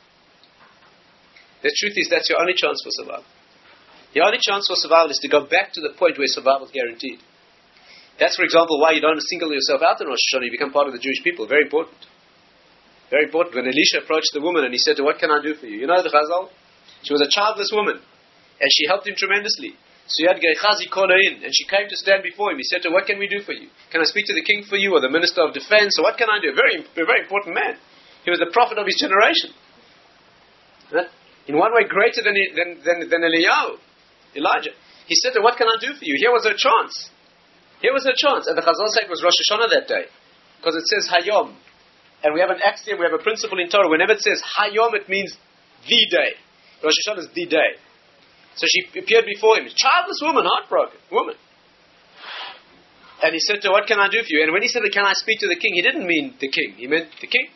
[SPEAKER 1] The truth is that's your only chance for survival. The only chance for survival is to go back to the point where survival is guaranteed. That's, for example, why you don't single yourself out in Rosh Hashanah. You become part of the Jewish people. Very important. Very important. When Elisha approached the woman and he said to her, what can I do for you? You know the Chazal? She was a childless woman. And she helped him tremendously. So he had Gechazi call her in. And she came to stand before him. He said to her, what can we do for you? Can I speak to the king for you or the minister of defense? Or what can I do? A very important man. He was the prophet of his generation. Right? In one way greater than Eliyahu, Elijah. He said to her, what can I do for you? Here was her chance. Here was her chance. And the Chazal said it was Rosh Hashanah that day. Because it says Hayom. And we have an axiom, we have a principle in Torah. Whenever it says Hayom, it means the day. Rosh Hashanah is the day. So she appeared before him. Childless woman, heartbroken woman. And he said to her, what can I do for you? And when he said, can I speak to the king? He didn't mean the king. He meant the king.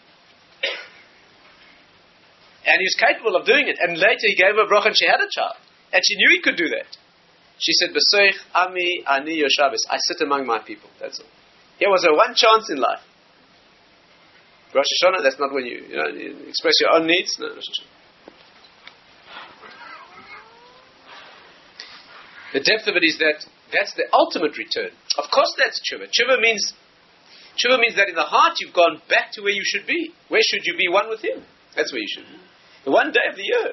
[SPEAKER 1] And he was capable of doing it. And later he gave her a bracha and she had a child. And she knew he could do that. She said, B'soich ami ani yoshabes. I sit among my people. That's all. Here was her one chance in life. Rosh Hashanah, that's not when you express your own needs. No, Rosh Hashanah. The depth of it is that's the ultimate return. Of course that's tshuva. Tshuva means that in the heart you've gone back to where you should be. Where should you be? One with Him. That's where you should be. The one day of the year.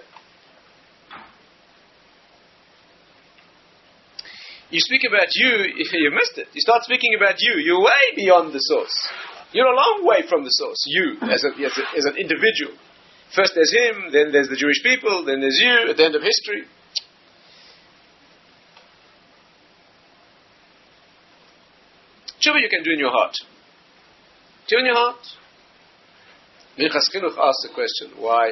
[SPEAKER 1] You speak about you missed it. You start speaking about you're way beyond the source. You're a long way from the source. You, as an individual. First there's Him, then there's the Jewish people, then there's you, at the end of history. Tshuva you can do in your heart. Do in your heart. Minchas Chinuch asked the question, why?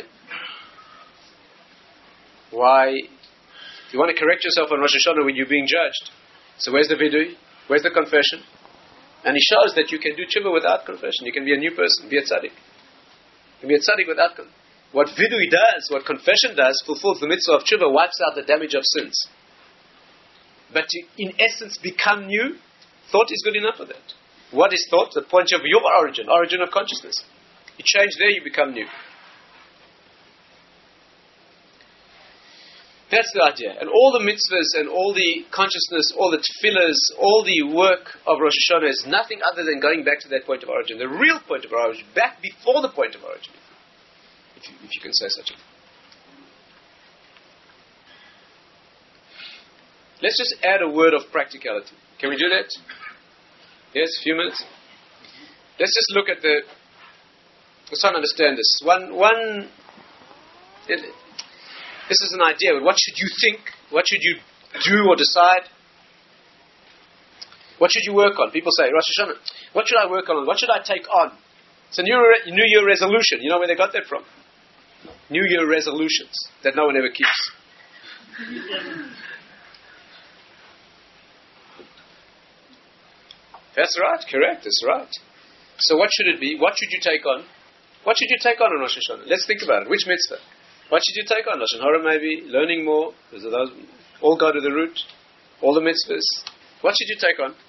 [SPEAKER 1] You want to correct yourself on Rosh Hashanah when you're being judged. So where's the vidui? Where's the confession? And he shows that you can do tshuva without confession. You can be a new person, be a tzaddik. You can be a tzaddik without confession. What vidui does, what confession does, fulfills the mitzvah of tshuva, wipes out the damage of sins. But to, in essence, become new, thought is good enough for that. What is thought? The point of your origin of consciousness. You change there, you become new. That's the idea. And all the mitzvahs and all the consciousness, all the tefillahs, all the work of Rosh Hashanah is nothing other than going back to that point of origin. The real point of origin. Back before the point of origin. If you can say such a thing. Let's just add a word of practicality. Can we do that? Yes, a few minutes. Let's just look at let's try and understand this. This is an idea. What should you think? What should you do or decide? What should you work on? People say, Rosh Hashanah, what should I work on? What should I take on? It's a New Year resolution. You know where they got that from? New Year resolutions that no one ever keeps. That's right, correct, that's right. So what should it be? What should you take on? What should you take on Rosh Hashanah? Let's think about it. Which mitzvah? What should you take on? Lashon Hara maybe, learning more. Those all go to the root. All the mitzvahs. What should you take on?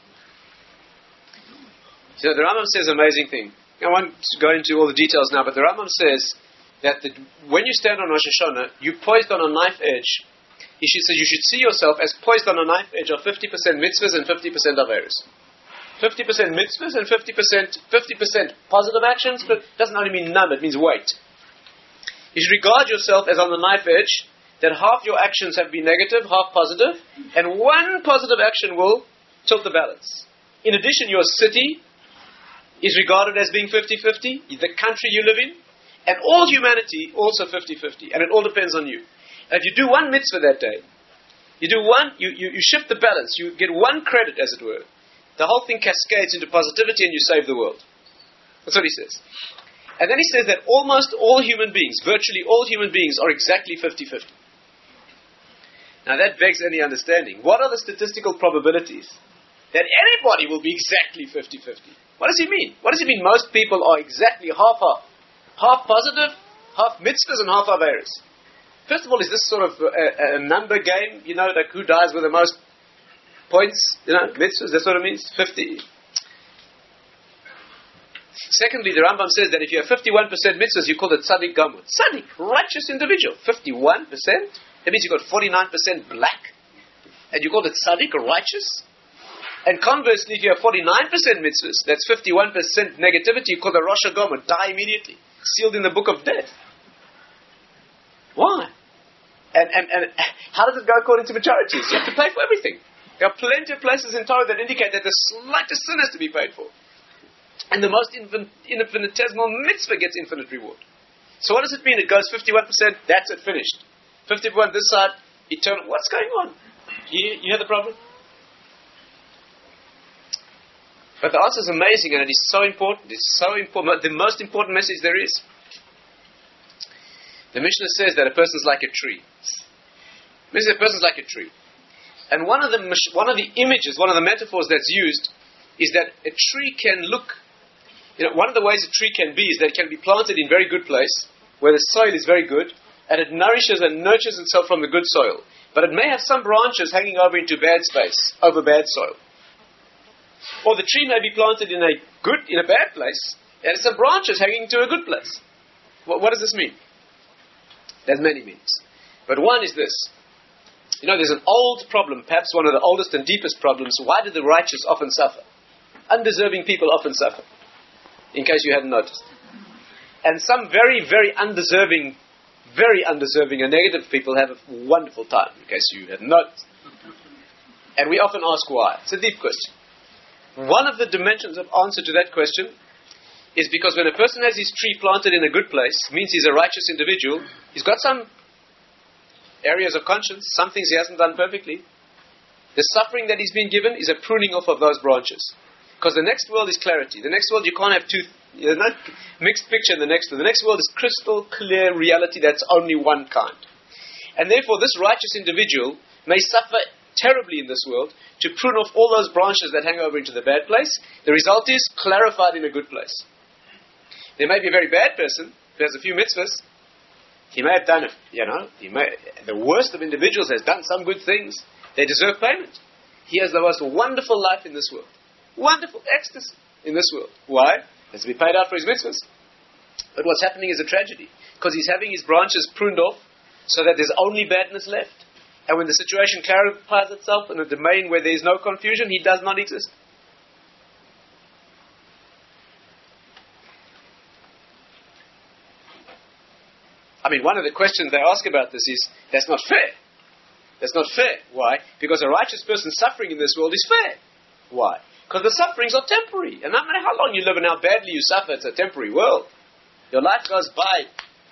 [SPEAKER 1] So the Rambam says an amazing thing. I won't go into all the details now, but the Rambam says that when you stand on Rosh Hashanah, you're poised on a knife edge. He says you should see yourself as poised on a knife edge of 50% mitzvahs and 50% averos. 50% mitzvahs and 50% positive actions, but it doesn't only mean number, it means weight. You should regard yourself as on the knife edge, that half your actions have been negative, half positive, and one positive action will tilt the balance. In addition, your city is regarded as being 50-50, the country you live in, and all humanity also 50-50, and it all depends on you. And if you do one mitzvah that day, you shift the balance, you get one credit, as it were. the whole thing cascades into positivity and you save the world. That's what he says. And then he says that almost all human beings, virtually all human beings, are exactly 50-50. Now that begs any understanding. What are the statistical probabilities that anybody will be exactly 50-50? What does he mean? What does he mean most people are exactly half-half? Half positive, half mitzvahs and half averos. First of all, is this sort of a number game? You know, like who dies with the most points? You know, mitzvahs, that's what it means? 50. Secondly, the Rambam says that if you have 51% mitzvahs, you call it tzaddik gamur. Tzaddik, righteous individual. 51%? That means you've got 49% black. And you call it tzaddik, righteous? And conversely, if you have 49% mitzvahs, that's 51% negativity, you call it rasha gamur. Die immediately. Sealed in the book of death. Why? And how does it go according to majorities? You have to pay for everything. There are plenty of places in Torah that indicate that the slightest sin has to be paid for. And the most infinitesimal mitzvah gets infinite reward. So what does it mean? It goes 51%, that's it, finished. 51% this side, eternal. What's going on? You hear the problem? But the answer is amazing and it is so important. It's so important. The most important message there is. The Mishnah says that a person is like a tree. A person is like a tree. And one of the images, one of the metaphors that's used is that a tree can look, one of the ways a tree can be is that it can be planted in very good place, where the soil is very good, and it nourishes and nurtures itself from the good soil. But it may have some branches hanging over into bad space, over bad soil. Or the tree may be planted in a bad place, and some branches hanging to a good place. What does this mean? There's many meanings. But one is this. There's an old problem, perhaps one of the oldest and deepest problems. Why do the righteous often suffer? Undeserving people often suffer. In case you hadn't noticed. And some very, very undeserving and negative people have a wonderful time, in case you hadn't noticed. And we often ask why. It's a deep question. One of the dimensions of answer to that question is because when a person has his tree planted in a good place, means he's a righteous individual, he's got some areas of conscience, some things he hasn't done perfectly. The suffering that he's been given is a pruning off of those branches. Because the next world is clarity. The next world you can't have there's no mixed picture in the next world. The next world is crystal clear reality that's only one kind. And therefore this righteous individual may suffer terribly in this world to prune off all those branches that hang over into the bad place. The result is clarified in a good place. There may be a very bad person who has a few mitzvahs. He may have done it, the worst of individuals has done some good things. They deserve payment. He has the most wonderful life in this world. Wonderful ecstasy in this world. Why? He has to be paid out for his mitzvahs. But what's happening is a tragedy. Because he's having his branches pruned off so that there's only badness left. And when the situation clarifies itself in a domain where there is no confusion, he does not exist. One of the questions they ask about this is, that's not fair. That's not fair. Why? Because a righteous person suffering in this world is fair. Why? Because the sufferings are temporary. And no matter how long you live and how badly you suffer, it's a temporary world. Your life goes by.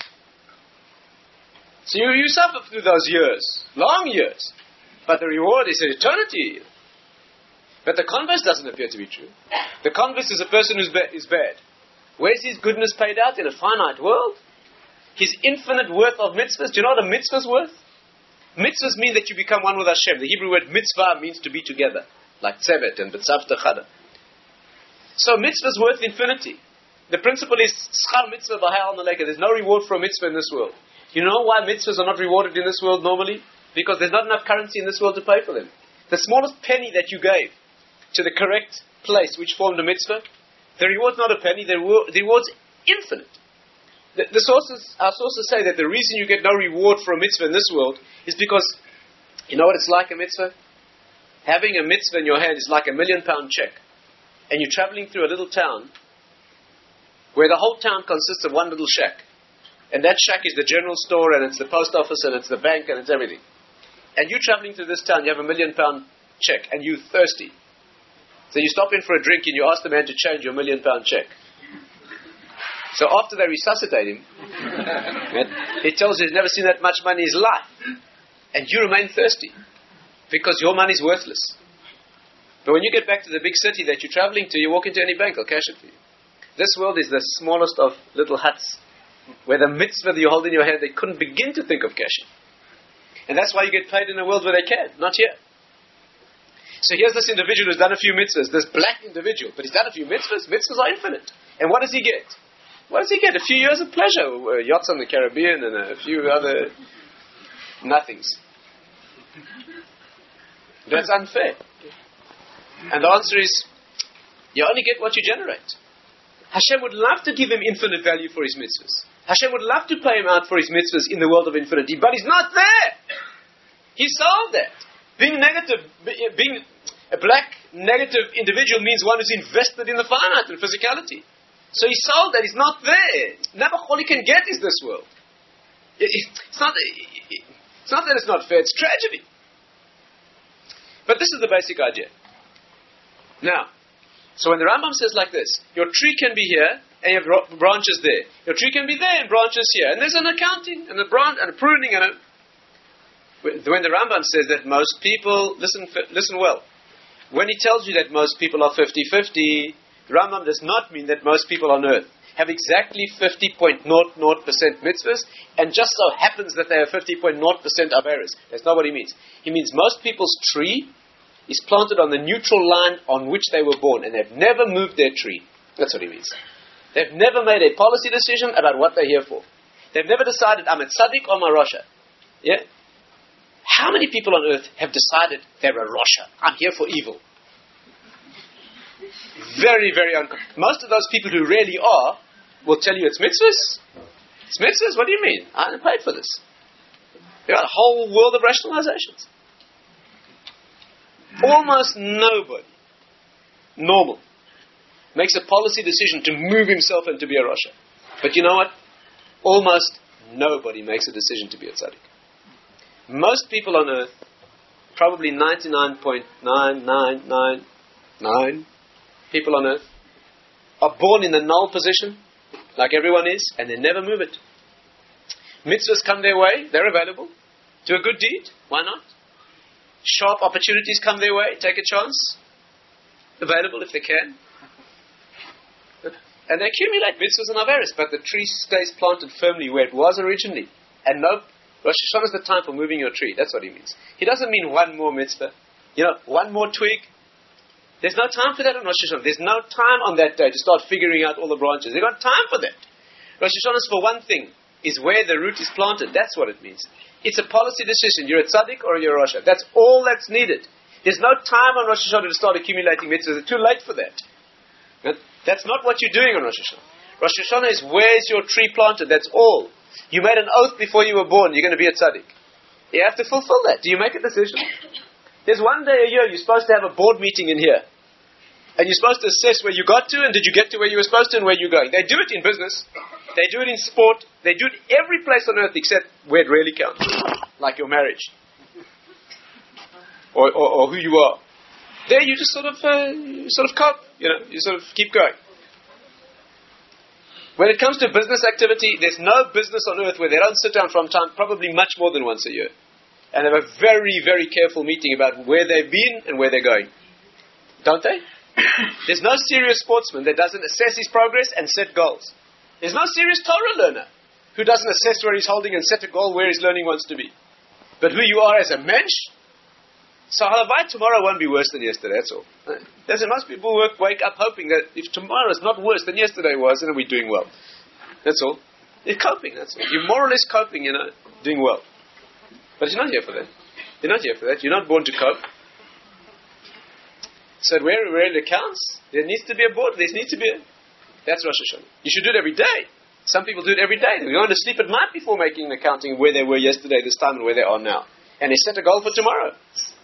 [SPEAKER 1] So you suffer through those years, long years. But the reward is eternity. But the converse doesn't appear to be true. The converse is a person who is bad. Where's his goodness paid out? In a finite world? His infinite worth of mitzvahs. Do you know what a mitzvah's worth? Mitzvahs mean that you become one with Hashem. The Hebrew word mitzvah means to be together. Like tzevet and betzavta chada. So mitzvah's worth infinity. The principle is schar mitzvah b'hayal maleka. There's no reward for a mitzvah in this world. You know why mitzvahs are not rewarded in this world normally? Because there's not enough currency in this world to pay for them. The smallest penny that you gave to the correct place which formed a mitzvah, the reward's not a penny, the reward's infinite. Our sources say that the reason you get no reward for a mitzvah in this world is because, you know what it's like, a mitzvah? Having a mitzvah in your hand is like £1 million check. And you're traveling through a little town where the whole town consists of one little shack. And that shack is the general store, and it's the post office, and it's the bank, and it's everything. And you're traveling through this town, you have £1 million check, and you're thirsty. So you stop in for a drink and you ask the man to change your £1 million check. So after they resuscitate him, he tells you he's never seen that much money in his life. And you remain thirsty. Because your money is worthless. But when you get back to the big city that you're traveling to, you walk into any bank, they'll cash it for you. This world is the smallest of little huts, where the mitzvah that you hold in your hand, they couldn't begin to think of cashing. And that's why you get paid in a world where they can, not here. So here's this individual who's done a few mitzvahs, this black individual, but he's done a few mitzvahs. Mitzvahs are infinite. And what does he get? What does he get? A few years of pleasure, yachts on the Caribbean and a few other nothings. That's unfair. And the answer is, you only get what you generate. Hashem would love to give him infinite value for his mitzvahs. Hashem would love to pay him out for his mitzvahs in the world of infinity, but he's not there. He sold that. Being a black negative individual means one who's invested in the finite and physicality. So he sold that. He's not there. Never all he can get is this world. It's not that it's not fair. It's tragedy. But this is the basic idea. Now, so when the Rambam says like this, your tree can be here and you have branches there. Your tree can be there and branches here. And there's an accounting and a branch and a pruning and a... When the Rambam says that most people, listen well. When he tells you that most people are 50-50, the Rambam does not mean that most people on earth have exactly 50.00% mitzvahs, and just so happens that they have 50.0% averos. That's not what he means. He means most people's tree is planted on the neutral line on which they were born, and they've never moved their tree. That's what he means. They've never made a policy decision about what they're here for. They've never decided, I'm a tzaddik or I'm a rasha. Yeah? How many people on earth have decided they're a rasha? I'm here for evil. Very, very uncommon. Most of those people who really are will tell you it's mitzvahs. It's mitzvahs? What do you mean? I didn't pay for this. You've got a whole world of rationalizations. Almost nobody, normal, makes a policy decision to move himself and to be a rasha. But you know what? Almost nobody makes a decision to be a tzaddik. Most people on earth, probably 99.9999 people on earth, are born in the null position, like everyone is, and they never move it. Mitzvahs come their way, they're available. Do a good deed, why not? Sharp opportunities come their way, take a chance. Available if they can. And they accumulate mitzvahs and averos, but the tree stays planted firmly where it was originally. And no, Rosh Hashanah is the time for moving your tree. That's what he means. He doesn't mean one more mitzvah. One more twig. There's no time for that on Rosh Hashanah. There's no time on that day to start figuring out all the branches. They've got time for that. Rosh Hashanah is for one thing, is where the root is planted. That's what it means. It's a policy decision. You're a tzaddik or you're a rasha. That's all that's needed. There's no time on Rosh Hashanah to start accumulating mitzvahs. It's too late for that. That's not what you're doing on Rosh Hashanah. Rosh Hashanah is where's your tree planted. That's all. You made an oath before you were born. You're going to be a tzaddik. You have to fulfill that. Do you make a decision? There's one day a year you're supposed to have a board meeting in here. And you're supposed to assess where you got to and did you get to where you were supposed to and where you're going. They do it in business. They do it in sport. They do it every place on earth except where it really counts. Like your marriage. Or who you are. There you just sort of cope. You sort of keep going. When it comes to business activity, there's no business on earth where they don't sit down from time, probably much more than once a year. And have a very, very careful meeting about where they've been and where they're going. Don't they? There's no serious sportsman that doesn't assess his progress and set goals. There's no serious Torah learner who doesn't assess where he's holding and set a goal where his learning wants to be. But who you are as a mensch, so halavai tomorrow won't be worse than yesterday, that's all. Most people wake up hoping that if tomorrow is not worse than yesterday was, then we're doing well. That's all. You're coping, that's all. You're more or less coping, doing well. But you're not here for that. You're not here for that. You're not born to cope. So where it counts, there needs to be a board. There needs to be that's Rosh Hashanah. You should do it every day. Some people do it every day. They're going to sleep at night before making an accounting of where they were yesterday, this time, and where they are now. And they set a goal for tomorrow.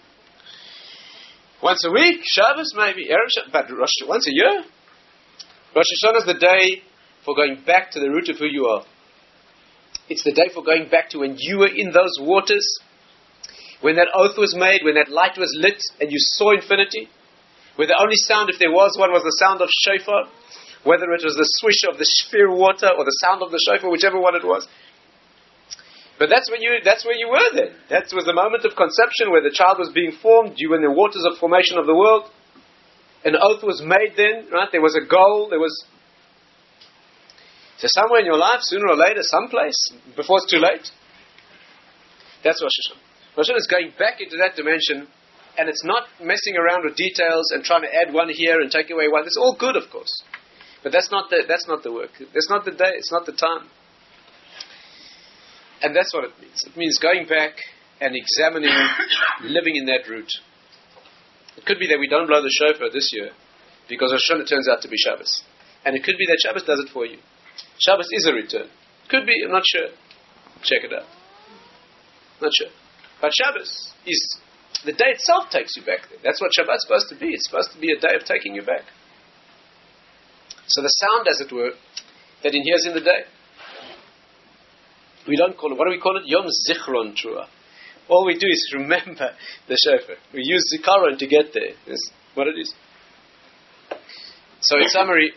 [SPEAKER 1] Once a week, Shabbos maybe, Erev Shabbos, but once a year. Rosh Hashanah is the day for going back to the root of who you are. It's the day for going back to when you were in those waters, when that oath was made, when that light was lit, and you saw infinity. Where the only sound, if there was one, was the sound of shofar, whether it was the swish of the sphere water or the sound of the shofar, whichever one it was. But that's where you were then. That was the moment of conception where the child was being formed. You were in the waters of formation of the world. An oath was made then, right? There was a goal, so somewhere in your life, sooner or later, someplace, before it's too late. That's Rosh Hashanah. Rosh Hashanah is going back into that dimension, and it's not messing around with details and trying to add one here and take away one. It's all good, of course. But that's not the work. That's not the day. It's not the time. And that's what it means. It means going back and examining, living in that route. It could be that we don't blow the shofar this year because Rosh Hashanah turns out to be Shabbos. And it could be that Shabbos does it for you. Shabbos is a return. Could be, I'm not sure. Check it out. Not sure. But Shabbos is, the day itself takes you back there. That's what Shabbat's supposed to be. It's supposed to be a day of taking you back. So the sound, as it were, that inheres in the day. We don't call it, what do we call it? Yom Zichron Trua. All we do is remember the shofar. We use Zikaron to get there. That's what it is. So in summary,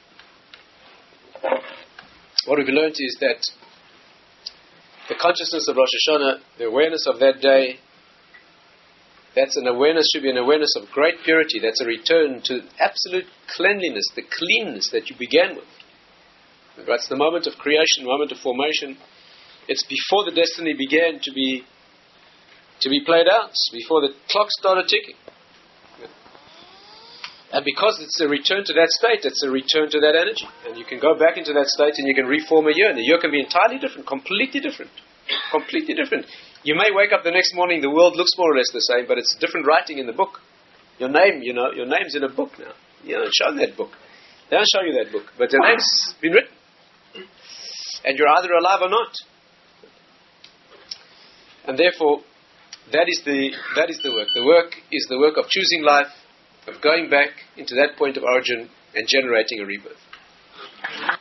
[SPEAKER 1] what we've learned is that the consciousness of Rosh Hashanah, the awareness of that day, that's an awareness, should be an awareness of great purity. That's a return to absolute cleanliness, the cleanness that you began with. That's the moment of creation, moment of formation. It's before the destiny began to be played out, before the clock started ticking. And because it's a return to that state, it's a return to that energy. And you can go back into that state and you can reform a year. And the year can be entirely different, completely different. Completely different. You may wake up the next morning, the world looks more or less the same, but it's different writing in the book. Your name, your name's in a book now. You don't show that book. They don't show you that book. But your name's been written. And you're either alive or not. And therefore, that is the work. The work is the work of choosing life, of going back into that point of origin and generating a rebirth.